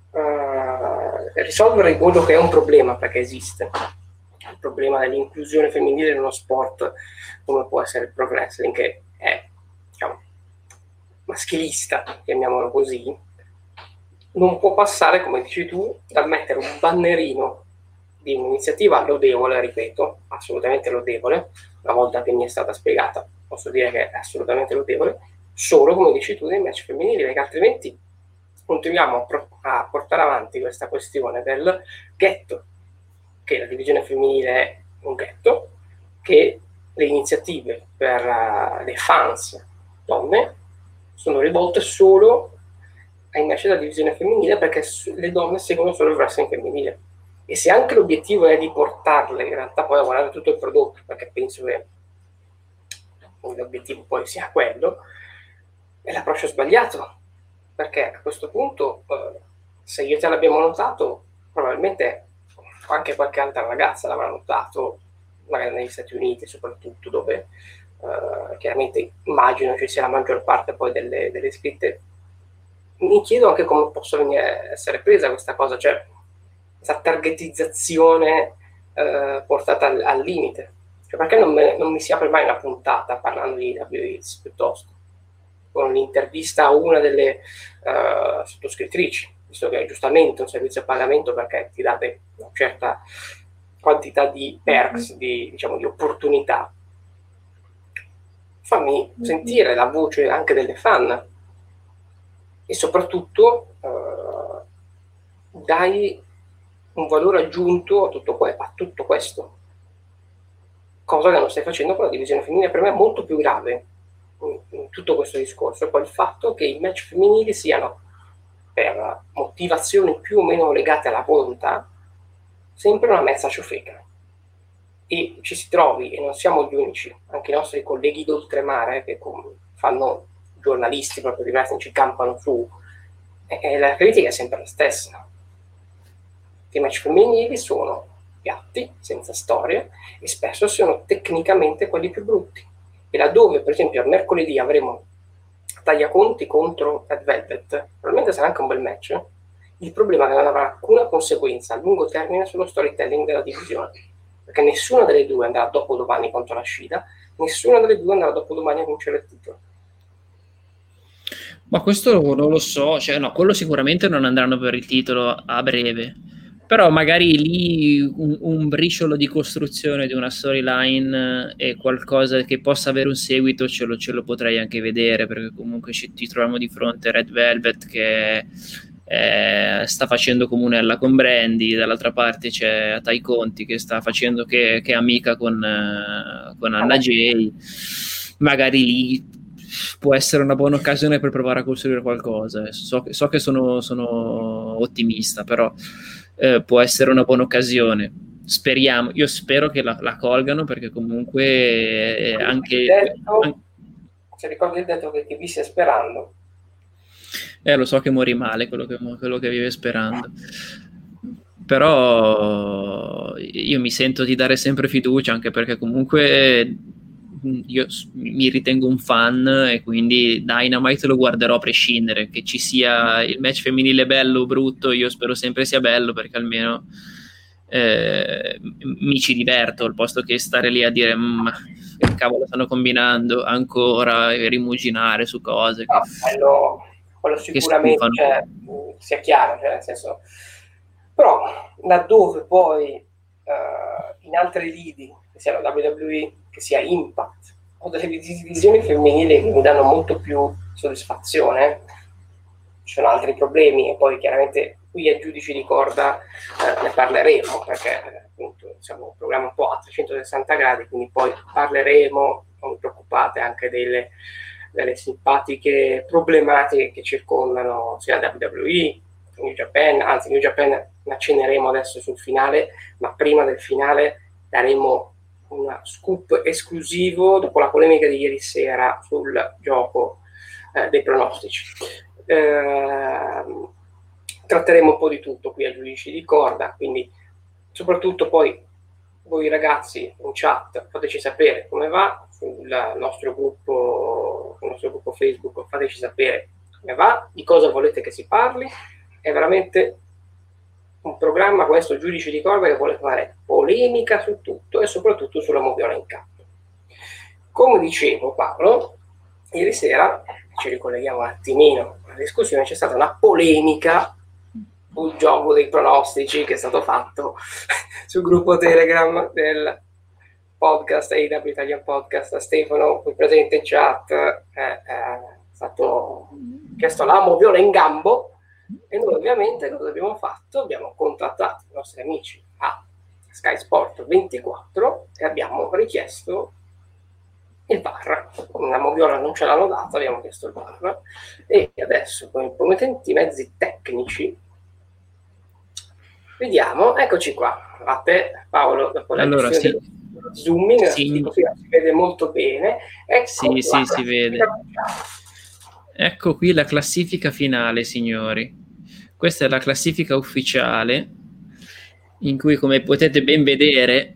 uh, risolvere quello che è un problema, perché esiste il problema dell'inclusione femminile in uno sport come può essere il pro wrestling, che è diciamo maschilista, chiamiamolo così, non può passare, come dici tu, dal mettere un bannerino di un'iniziativa lodevole, ripeto, assolutamente lodevole, una volta che mi è stata spiegata posso dire che è assolutamente lodevole, solo, come dici tu, dei match femminili, perché altrimenti continuiamo a, pro- a portare avanti questa questione del ghetto, che la divisione femminile è un ghetto, che le iniziative per uh, le fans donne sono rivolte solo ai match della divisione femminile, perché le donne seguono solo il wrestling femminile. E se anche l'obiettivo è di portarle in realtà poi a guardare tutto il prodotto, perché penso che l'obiettivo poi sia quello, è l'approccio sbagliato, perché a questo punto eh, se io te l'abbiamo notato, probabilmente anche qualche altra ragazza l'avrà notato, magari negli Stati Uniti soprattutto, dove eh, chiaramente immagino ci sia la maggior parte poi delle, delle iscritte. Mi chiedo anche come possa venire essere presa questa cosa, cioè questa targetizzazione eh, portata al, al limite. Cioè, perché non, me, non mi si apre mai una puntata parlando di W W E piuttosto, con l'intervista a una delle uh, sottoscrittrici, visto che è giustamente un servizio a pagamento perché ti date una certa quantità di perks, di, diciamo, di opportunità. Fammi sentire la voce anche delle fan e soprattutto uh, dai un valore aggiunto a tutto, que- a tutto questo, cosa che non stai facendo con la divisione femminile. Per me è molto più grave in tutto questo discorso è poi il fatto che i match femminili siano, per motivazioni più o meno legate alla volontà, sempre una mezza ciofeca, e ci si trovi, e non siamo gli unici, anche i nostri colleghi d'oltremare che fanno giornalisti proprio diversi, ci campano su, e la critica è sempre la stessa. I match femminili sono piatti, senza storia, e spesso sono tecnicamente quelli più brutti. E laddove, per esempio, mercoledì avremo Tagliaconti contro Red Velvet, probabilmente sarà anche un bel match, il problema è che non avrà alcuna conseguenza a lungo termine sullo storytelling della divisione, perché nessuna delle due andrà dopo domani contro la Shida, nessuna delle due andrà dopo domani a vincere il titolo. Ma questo non lo so, cioè no, quello sicuramente non andranno per il titolo a breve, però magari lì un, un briciolo di costruzione di una storyline e qualcosa che possa avere un seguito ce lo, ce lo potrei anche vedere, perché comunque ci, ci troviamo di fronte a Red Velvet che eh, sta facendo comunella con Brandy, dall'altra parte c'è Tai Conti che sta facendo che, che è amica con, eh, con Anna Jay, magari lì può essere una buona occasione per provare a costruire qualcosa. So, so che sono, sono ottimista, però eh, può essere una buona occasione. Speriamo, io spero che la, la colgano, perché comunque eh, anche... Detto, anche se ricordi il detto che ti vi stia sperando. Eh, lo so che muori male, quello che, quello che vive sperando. Però io mi sento di dare sempre fiducia, anche perché comunque io mi ritengo un fan e quindi Dynamite lo guarderò a prescindere, che ci sia il match femminile bello o brutto, io spero sempre sia bello, perché almeno eh, mi ci diverto, al posto che stare lì a dire che cavolo stanno combinando ancora e rimuginare su cose che, no, quello, quello sicuramente cioè, sia chiaro, cioè, nel senso, però laddove poi uh, in altre lidi, che sia la W W E, che sia Impact, o delle divisioni femminili che mi danno molto più soddisfazione, ci sono altri problemi, e poi chiaramente qui a giudici di corda eh, ne parleremo, perché eh, appunto siamo un programma un po' a trecentosessanta gradi, quindi poi parleremo, non vi preoccupate, anche delle, delle simpatiche problematiche che circondano sia la W W E, New Japan, anzi New Japan ne accenneremo adesso sul finale, ma prima del finale daremo un scoop esclusivo dopo la polemica di ieri sera sul gioco eh, dei pronostici. Eh, tratteremo un po' di tutto qui a giudici di corda, quindi soprattutto poi voi ragazzi in chat fateci sapere come va sul nostro gruppo, sul nostro gruppo Facebook, fateci sapere come va, di cosa volete che si parli. È veramente un programma, questo giudice di corda, che vuole fare polemica su tutto e soprattutto sulla moviola in campo. Come dicevo, Paolo, ieri sera, ci ricolleghiamo un attimino alla discussione, c'è stata una polemica sul gioco dei pronostici che è stato fatto sul gruppo Telegram del podcast A E W Italian Podcast. Stefano, qui presente in chat, è, è stato chiesto la moviola in gambo, e noi ovviamente cosa abbiamo fatto? Abbiamo contattato i nostri amici a Sky Sport ventiquattro e abbiamo richiesto il V A R. La moviola non ce l'hanno data, abbiamo chiesto il V A R, e adesso con i promettenti mezzi tecnici vediamo, eccoci qua. A te Paolo, dopo la allora, sì. zooming, sì. si vede molto bene. Ecco, sì, sì, si vede. Ecco qui la classifica finale, signori. Questa è la classifica ufficiale, in cui, come potete ben vedere,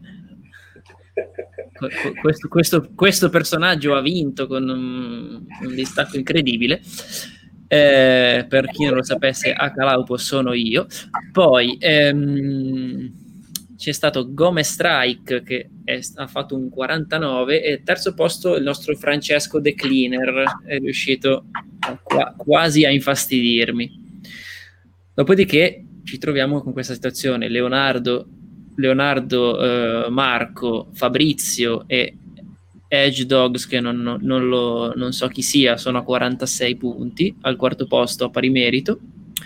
questo, questo, questo personaggio ha vinto con un, un distacco incredibile. Eh, per chi non lo sapesse, Akalaupo sono io. Poi ehm, c'è stato Gome Strike che è, ha fatto un quarantanove, e terzo posto il nostro Francesco The Cleaner, è riuscito a, qua, quasi a infastidirmi. Dopodiché ci troviamo con questa situazione: Leonardo, Leonardo eh, Marco, Fabrizio e Edge Dogs, che non, non, non, lo, non so chi sia, sono a quarantasei punti, al quarto posto a pari merito.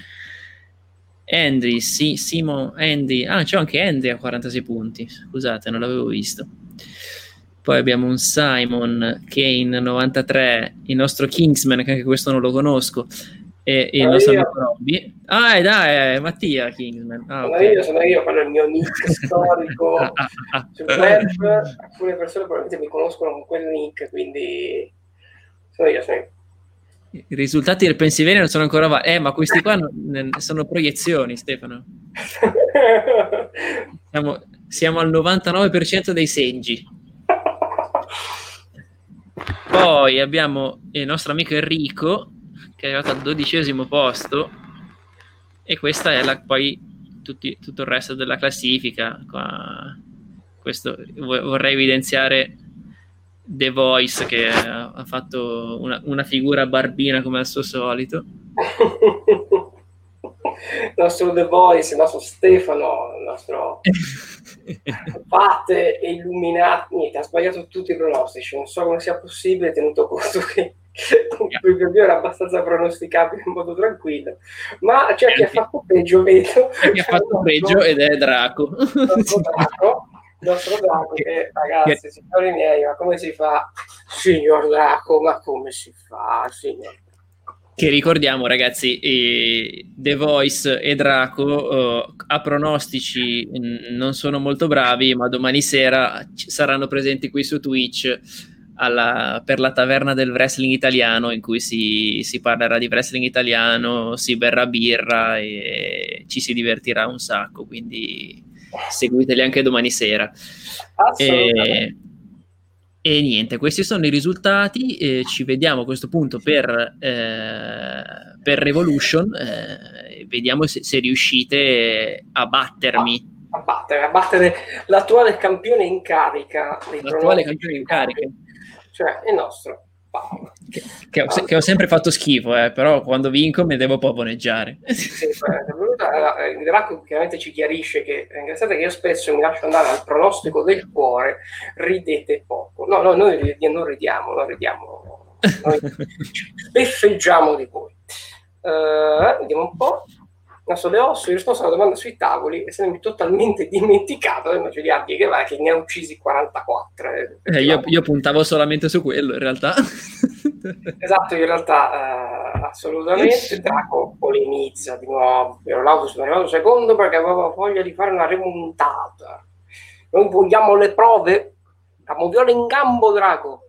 Andy, sì, Simo, Andy, ah c'è anche Andy a quarantasei punti, scusate, non l'avevo visto. Poi abbiamo un Simon Kane novantatré, il nostro Kingsman, che anche questo non lo conosco, e il nostro amico Robby. Ah, dai, Mattia Kingsman. Ah, sono okay. io, sono io, quello è il mio nick storico sul web. Alcune persone probabilmente mi conoscono con quel nick, quindi sono io, sono io. I risultati del Pennsylvania non sono ancora va- eh, ma questi qua non, sono proiezioni, Stefano. Siamo, siamo al novantanove per cento dei seggi. Poi abbiamo il nostro amico Enrico, che è arrivato al dodicesimo posto, e questa è la, poi tutti, tutto il resto della classifica. Qua, questo vorrei evidenziare The Voice, che ha fatto una, una figura barbina come al suo solito. Il nostro The Voice, il nostro Stefano, il nostro Fate e illuminato. Niente, ha sbagliato tutti i pronostici, non so come sia possibile, tenuto conto che il preview era abbastanza pronosticabile in modo tranquillo, ma c'è chi ha fatto peggio, vedo. C'è chi ha fatto peggio ed è Draco. Il nostro Draco, il nostro Draco che, ragazzi, che... signori miei, ma come si fa? Signor Draco, ma come si fa, signor Che ricordiamo, ragazzi, eh, The Voice e Draco eh, a pronostici mh, non sono molto bravi, ma domani sera c- saranno presenti qui su Twitch alla, per la taverna del wrestling italiano, in cui si, si parlerà di wrestling italiano, si berrà birra e ci si divertirà un sacco, quindi seguiteli anche domani sera. E, e niente, questi sono i risultati, eh, ci vediamo a questo punto per, eh, per Revolution, eh, vediamo se, se riuscite a battermi. A battere, a battere l'attuale campione in carica. L'attuale campione in carica. Cioè il nostro Paolo. Che, che, ho, che ho sempre fatto schifo, eh, però quando vinco mi devo pavoneggiare. Sì, il Draco chiaramente ci chiarisce che, ringraziate che io spesso mi lascio andare al pronostico del cuore, ridete poco. No, no, noi non ridiamo, non ridiamo, noi beffeggiamo di voi. Uh, vediamo un po'. Nostro Leosso, io risposto alla domanda sui tavoli, essendomi totalmente dimenticato del Maceliardi che va, che ne ha uccisi quarantaquattro. Eh, eh, io, io puntavo solamente su quello, in realtà. Esatto, in realtà uh, assolutamente. Draco polemizza di nuovo. Ero l'auto sono arrivato secondo perché avevo voglia di fare una remontata. Noi vogliamo le prove. La moviola in gambo, Draco.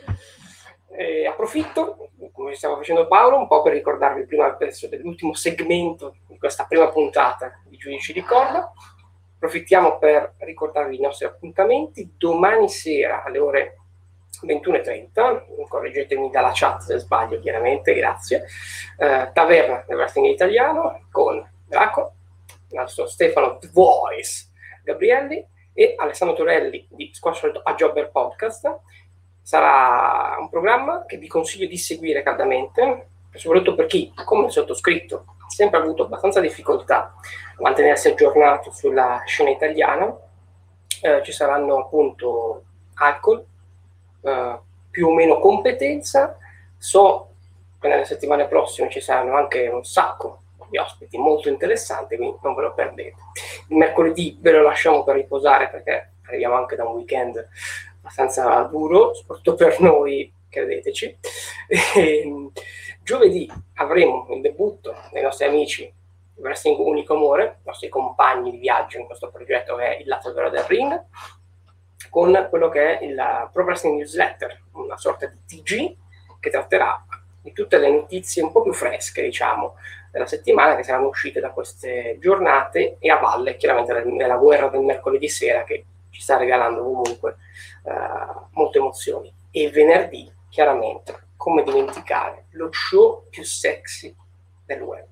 E approfitto, come stava facendo Paolo, un po' per ricordarvi prima adesso dell'ultimo segmento di questa prima puntata di Giudici di Corda. Approfittiamo per ricordarvi i nostri appuntamenti. Domani sera alle ore ventuno e trenta, correggetemi dalla chat se sbaglio chiaramente, grazie, eh, Taverna del Wrestling Italiano con Draco, il nostro Stefano The Voice Gabrielli e Alessandro Torelli di Squash a Jobber Podcast. Sarà un programma che vi consiglio di seguire caldamente, soprattutto per chi, come il sottoscritto, ha sempre avuto abbastanza difficoltà a mantenersi aggiornato sulla scena italiana. Eh, ci saranno appunto alcol, eh, più o meno competenza. So che nelle settimane prossime ci saranno anche un sacco di ospiti molto interessanti, quindi non ve lo perdete. Il mercoledì ve lo lasciamo per riposare perché arriviamo anche da un weekend abbastanza duro, soprattutto per noi, credeteci. E, giovedì avremo il debutto dei nostri amici Wrestling Unico Amore, i nostri compagni di viaggio in questo progetto che è il lato vero del ring, con quello che è il Pro Wrestling Newsletter, una sorta di T G che tratterà di tutte le notizie un po' più fresche, diciamo, della settimana, che saranno uscite da queste giornate, e a valle chiaramente della guerra del mercoledì sera che ci sta regalando comunque uh, molte emozioni. E venerdì, chiaramente, come dimenticare, lo show più sexy del web.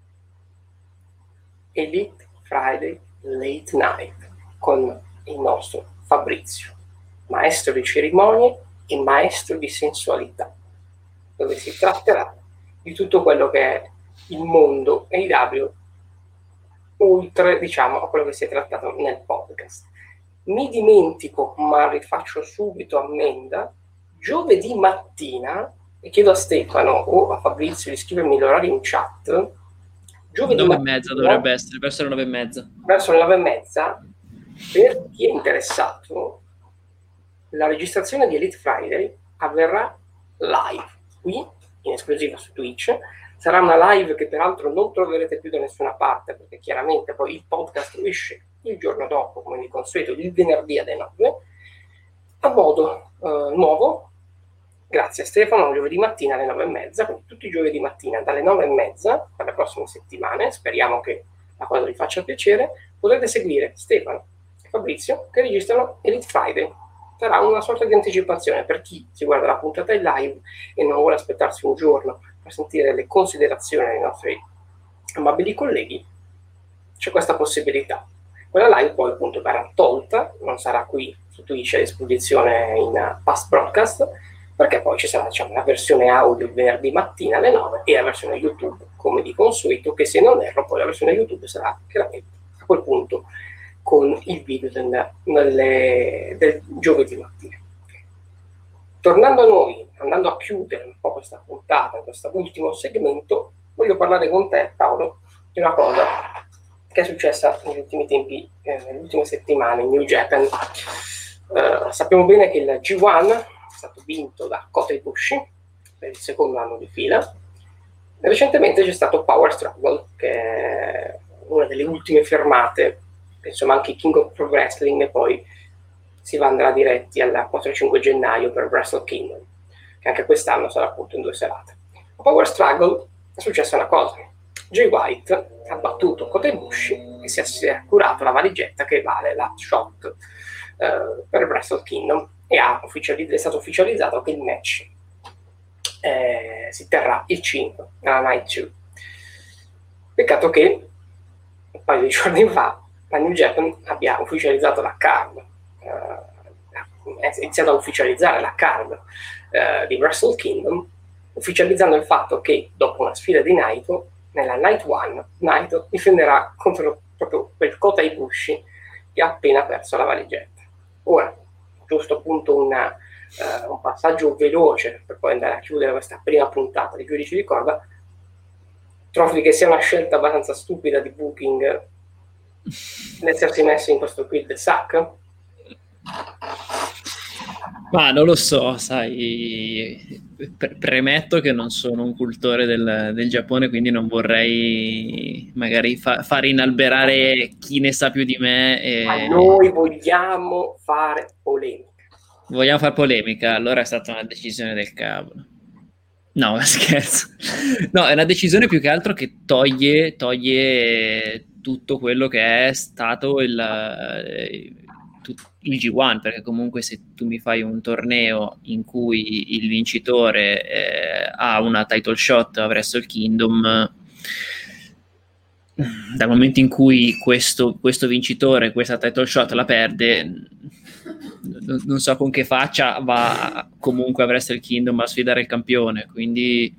Elite Friday Late Night, con il nostro Fabrizio, maestro di cerimonie e maestro di sensualità, dove si tratterà di tutto quello che è il mondo A E W, oltre, diciamo, a quello che si è trattato nel podcast. Mi dimentico, ma rifaccio subito ammenda, giovedì mattina, e chiedo a Stefano o a Fabrizio di scrivermi l'orario in chat. Giovedì nove mattina, e mezza dovrebbe essere, verso le nove e mezza. Verso le nove e mezza, per chi è interessato, la registrazione di Elite Friday avverrà live, qui, in esclusiva su Twitch. Sarà una live che peraltro non troverete più da nessuna parte, perché chiaramente poi il podcast esce il giorno dopo, come di consueto, il venerdì alle nove, a modo eh, nuovo, grazie a Stefano, giovedì mattina alle nove e mezza, quindi tutti i giovedì mattina dalle nove e mezza per le prossime settimane, speriamo che la cosa vi faccia piacere, potrete seguire Stefano e Fabrizio che registrano Elite Friday. Sarà una sorta di anticipazione per chi si guarda la puntata in live e non vuole aspettarsi un giorno per sentire le considerazioni dei nostri Amabili colleghi, c'è questa possibilità. Quella live poi appunto verrà tolta, non sarà qui su Twitch a disposizione in past broadcast, perché poi ci sarà, diciamo, la versione audio il venerdì mattina alle nove e la versione YouTube come di consueto, che se non erro poi la versione YouTube sarà chiaramente a quel punto con il video del, nelle, del giovedì mattina. Tornando a noi, andando a chiudere un po' questa puntata, questo ultimo segmento, voglio parlare con te, Paolo, di una cosa che è successa negli ultimi tempi, eh, nelle ultime settimane in New Japan. Eh, sappiamo bene che il G uno è stato vinto da Kota Ibushi per il secondo anno di fila. E recentemente c'è stato Power Struggle, che è una delle ultime fermate, insomma anche i King of Pro Wrestling, e poi si va andrà diretti al quattro e cinque gennaio per Wrestle Kingdom, che anche quest'anno sarà appunto in due serate. A Power Struggle è successa una cosa: Jay White ha battuto Kota Ibushi e si è, si è curato la valigetta che vale la shot eh, per Wrestle Kingdom, e ha ufficializz- è stato ufficializzato che il match eh, si terrà il cinque nella Night due. Peccato che un paio di giorni fa la New Japan abbia ufficializzato la card, uh, è iniziato a ufficializzare la card uh, di Wrestle Kingdom, ufficializzando il fatto che dopo una sfida di Naito, nella Night uno, Naito difenderà contro proprio quel Kota Ibushi che ha appena perso la valigetta. Ora, giusto appunto una, uh, un passaggio veloce per poi andare a chiudere questa prima puntata di Giudici di Corda. Trovi che sia una scelta abbastanza stupida di booking l'essersi messo in questo qui del sac? Ma non lo so, sai, pre- premetto che non sono un cultore del, del Giappone, quindi non vorrei magari fa- fare inalberare chi ne sa più di me. E... Ma noi vogliamo fare polemica. Vogliamo fare polemica? Allora è stata una decisione del cavolo. No, scherzo. No, è una decisione più che altro che toglie, toglie tutto quello che è stato il, il G uno, perché comunque se tu mi fai un torneo in cui il vincitore eh, ha una title shot a Wrestle Kingdom, dal momento in cui questo, questo vincitore questa title shot la perde, non, non so con che faccia va comunque a Wrestle Kingdom a sfidare il campione, quindi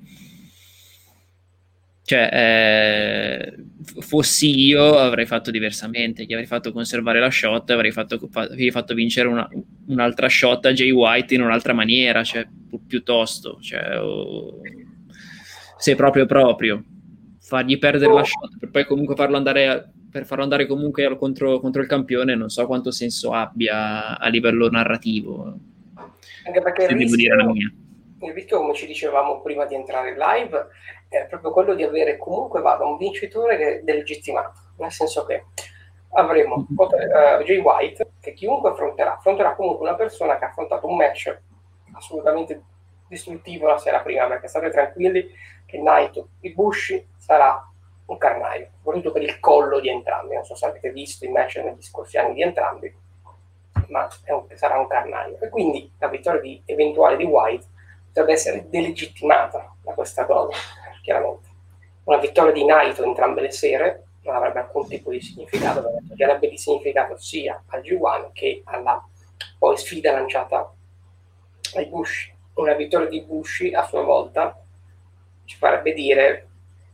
cioè eh, fossi io avrei fatto diversamente, gli avrei fatto conservare la shot, avrei fatto, avrei fatto vincere una, un'altra shot a Jay White in un'altra maniera, cioè pi- piuttosto cioè, oh, se proprio proprio fargli perdere la shot per poi comunque farlo andare per farlo andare comunque contro, contro il campione, non so quanto senso abbia a livello narrativo, anche perché il se devo rischio, dire la mia. il rischio, come ci dicevamo prima di entrare in live, è proprio quello di avere comunque vada un vincitore che è delegittimato, nel senso che avremo uh, Jay White che chiunque affronterà affronterà comunque una persona che ha affrontato un match assolutamente distruttivo la sera prima, perché state tranquilli che Naito Ibushi sarà un carnaio, soprattutto per il collo di entrambi. Non so se avete visto i match negli scorsi anni di entrambi, ma è un, sarà un carnaio, e quindi la vittoria di, eventuale di White potrebbe essere delegittimata da questa cosa. Chiaramente una vittoria di Naito entrambe le sere non avrebbe alcun tipo di significato, perché darebbe di significato sia al G uno che alla poi sfida lanciata ai Bushi. Una vittoria di Bushi a sua volta ci farebbe dire: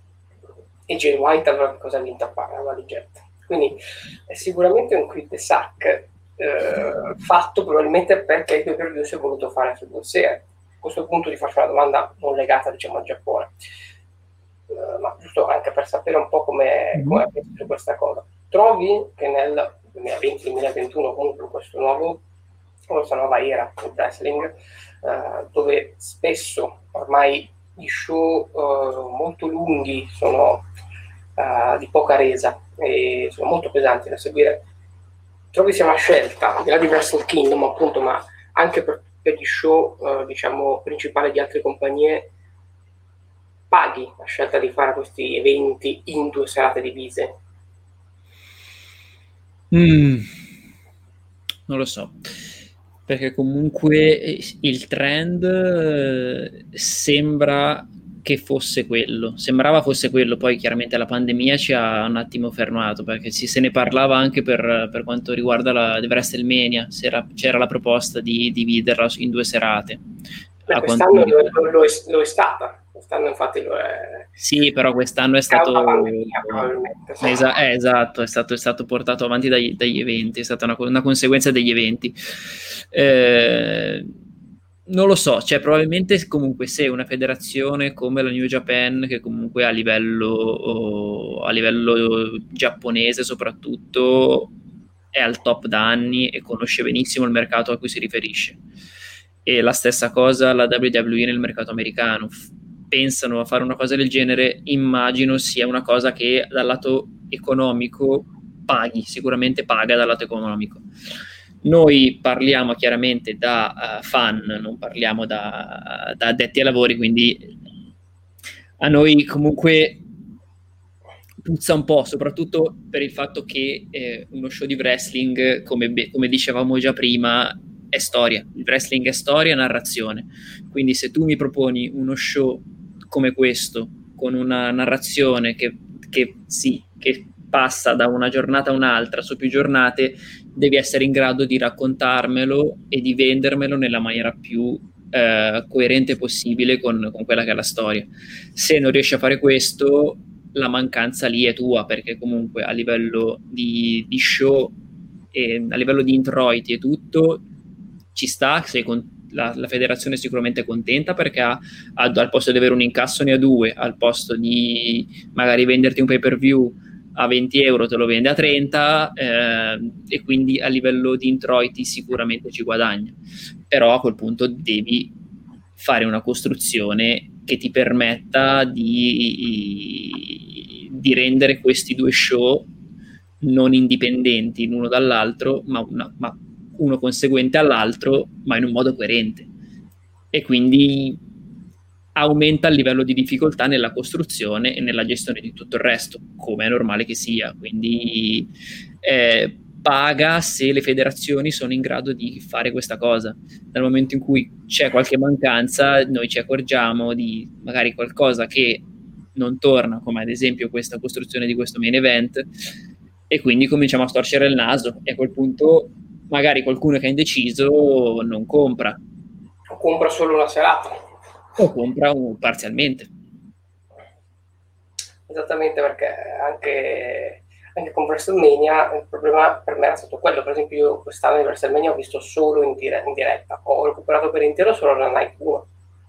e Jay White allora cosa ha vinto a fare? La valigetta. Quindi è sicuramente un quid de sac eh, fatto probabilmente perché il pay-per-view si è voluto fare su due serie. A questo punto ti faccio una domanda non legata, diciamo, al Giappone, uh, ma giusto anche per sapere un po' come mm-hmm. è pensato questa cosa. Trovi che nel duemilaventi duemilaventuno comunque in questo nuovo, questa nuova era del wrestling, uh, dove spesso ormai gli show uh, molto lunghi sono uh, di poca resa e sono molto pesanti da seguire, trovi sia una scelta, al di là di Wrestle Kingdom appunto, ma anche per, per gli show uh, diciamo principali di altre compagnie, paghi la scelta di fare questi eventi in due serate divise? Mm, non lo so, perché comunque il trend eh, sembra che fosse quello, sembrava fosse quello, poi chiaramente la pandemia ci ha un attimo fermato, perché ci, se ne parlava anche per, per quanto riguarda la WrestleMania, c'era, c'era la proposta di dividerla in due serate. Beh, quest'anno lo, lo, lo, è, lo è stata, quest'anno infatti lo è... Sì, però quest'anno è stato... Pandemia, probabilmente, sì. Esa- eh, esatto, è stato, è stato portato avanti dagli, dagli eventi, è stata una, una conseguenza degli eventi. Eh, non lo so, cioè probabilmente comunque se una federazione come la New Japan, che comunque a livello, a livello giapponese soprattutto è al top da anni e conosce benissimo il mercato a cui si riferisce, e la stessa cosa la W W E nel mercato americano, pensano a fare una cosa del genere, immagino sia una cosa che dal lato economico paghi, sicuramente paga dal lato economico. Noi parliamo chiaramente da uh, fan, non parliamo da, da addetti ai lavori, quindi a noi comunque puzza un po', soprattutto per il fatto che eh, uno show di wrestling, come, come dicevamo già prima, è storia. Il wrestling è storia e narrazione. Quindi se tu mi proponi uno show come questo, con una narrazione che, che sì, che passa da una giornata a un'altra su più giornate, devi essere in grado di raccontarmelo e di vendermelo nella maniera più eh, coerente possibile con, con quella che è la storia. Se non riesci a fare questo, la mancanza lì è tua, perché comunque a livello di, di show e a livello di introiti e tutto ci sta, sei con, la, la federazione è sicuramente contenta perché ha, ha, al posto di avere un incasso ne ha due, al posto di magari venderti un pay per view a venti euro te lo vende a trenta, eh, e quindi a livello di introiti sicuramente ci guadagna, però a quel punto devi fare una costruzione che ti permetta di, di rendere questi due show non indipendenti l'uno dall'altro, ma, una, ma uno conseguente all'altro, ma in un modo coerente, e quindi aumenta il livello di difficoltà nella costruzione e nella gestione di tutto il resto, come è normale che sia. Quindi eh, paga se le federazioni sono in grado di fare questa cosa. Dal momento in cui c'è qualche mancanza, noi ci accorgiamo di magari qualcosa che non torna, come ad esempio questa costruzione di questo main event, e quindi cominciamo a storcere il naso, e a quel punto magari qualcuno che è indeciso non compra. O compra solo una serata. O compra un, parzialmente. Esattamente, perché anche, anche con WrestleMania il problema per me era stato quello. Per esempio io quest'anno di WrestleMania ho visto solo in, dire- in diretta, ho recuperato per intero solo la Night uno.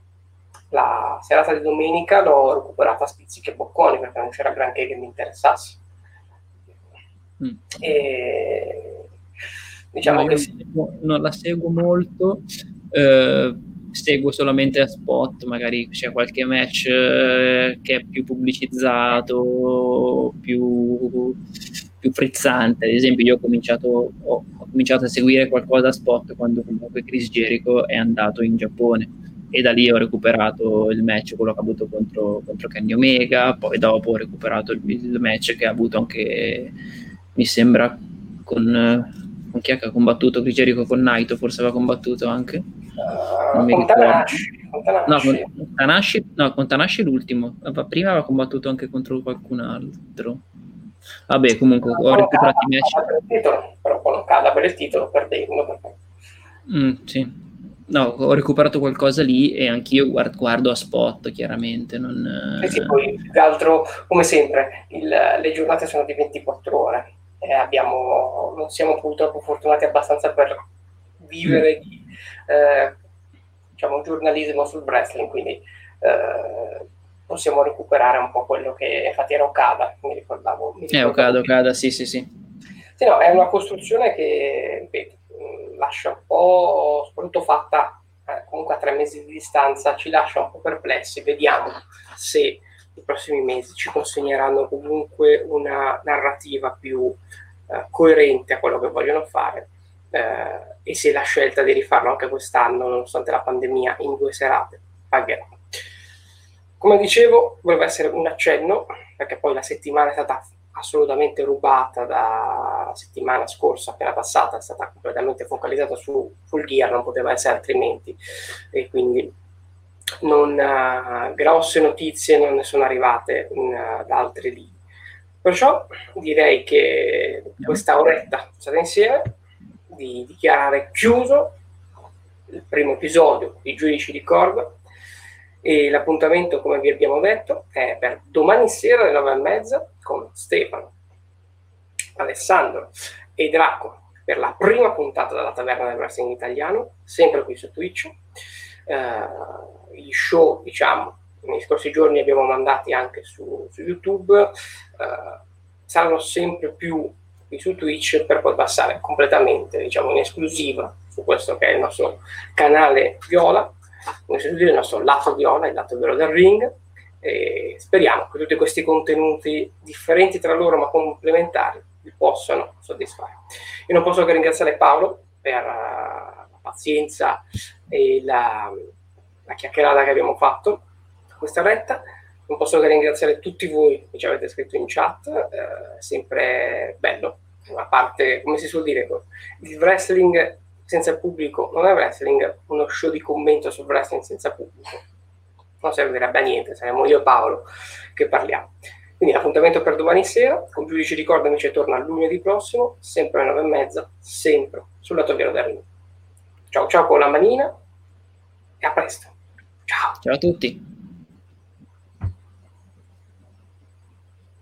La serata di domenica l'ho recuperata a spizzichi e bocconi perché non c'era granché che mi interessasse. Mm. E diciamo no, che seguo, non la seguo molto, eh, seguo solamente a spot, magari c'è qualche match eh, che è più pubblicizzato, più, più frizzante. Ad esempio io ho cominciato, ho, ho cominciato a seguire qualcosa a spot quando comunque Chris Jericho è andato in Giappone, e da lì ho recuperato il match, quello che ha avuto contro, contro Kenny Omega, poi dopo ho recuperato il, il match che ha avuto anche, mi sembra, con... con chi è che ha combattuto Chris Jericho? Con Naito forse aveva combattuto anche, uh, non mi con ricordo. Tanahashi, con Tanahashi. No, con Tanahashi, no, con Tanahashi l'ultimo, prima aveva combattuto anche contro qualcun altro. Vabbè, comunque uh, ho recuperato i match, per il titolo, però quando cada per il titolo perdendo perché... mm, sì. No, ho recuperato qualcosa lì e anch'io guardo, guardo a spot, chiaramente. Non... Eh sì, poi più che altro, come sempre, il, le giornate sono di ventiquattro ore. Eh, abbiamo, non siamo purtroppo fortunati abbastanza per vivere mm. di eh, diciamo, giornalismo sul wrestling, quindi eh, possiamo recuperare un po' quello che infatti era Okada, mi ricordavo. Mi ricordavo eh, Okada, Okada, sì, sì, sì. Sì, no, è una costruzione che, ripeto, lascia un po', soprattutto fatta eh, comunque a tre mesi di distanza, ci lascia un po' perplessi. Vediamo se i prossimi mesi ci consegneranno comunque una narrativa più eh, coerente a quello che vogliono fare, eh, e se la scelta di rifarlo anche quest'anno, nonostante la pandemia, in due serate, pagherà. Come dicevo, voleva essere un accenno, perché poi la settimana è stata assolutamente rubata da settimana scorsa, appena passata, è stata completamente focalizzata su Full Gear, non poteva essere altrimenti, e quindi non, uh, grosse notizie non ne sono arrivate uh, da altri lì. Perciò direi che questa oretta stata insieme di dichiarare chiuso il primo episodio di Giudici di Corda, e l'appuntamento, come vi abbiamo detto, è per domani sera alle nove e mezza con Stefano, Alessandro e Draco per la prima puntata della Taverna del Wrestling Italiano, sempre qui su Twitch. Uh, gli show, diciamo, nei scorsi giorni abbiamo mandati anche su, su YouTube, uh, saranno sempre più qui su Twitch per poi passare completamente, diciamo, in esclusiva su questo che è il nostro canale Viola, il nostro lato Viola, il lato vero del ring, e speriamo che tutti questi contenuti differenti tra loro ma complementari vi possano soddisfare. Io non posso che ringraziare Paolo per uh, la pazienza e la, la chiacchierata che abbiamo fatto questa retta. Non posso che ringraziare tutti voi che ci avete scritto in chat, eh, sempre bello, a parte, come si suol dire, il wrestling senza il pubblico non è wrestling, uno show di commento sul wrestling senza pubblico non servirebbe a niente, saremo io e Paolo che parliamo. Quindi l'appuntamento per domani sera con Giudici di Corda invece torna lunedì prossimo, sempre alle nove e mezza, sempre sul lato vero del ring. Ciao ciao con la manina e a presto. Ciao. Ciao a tutti.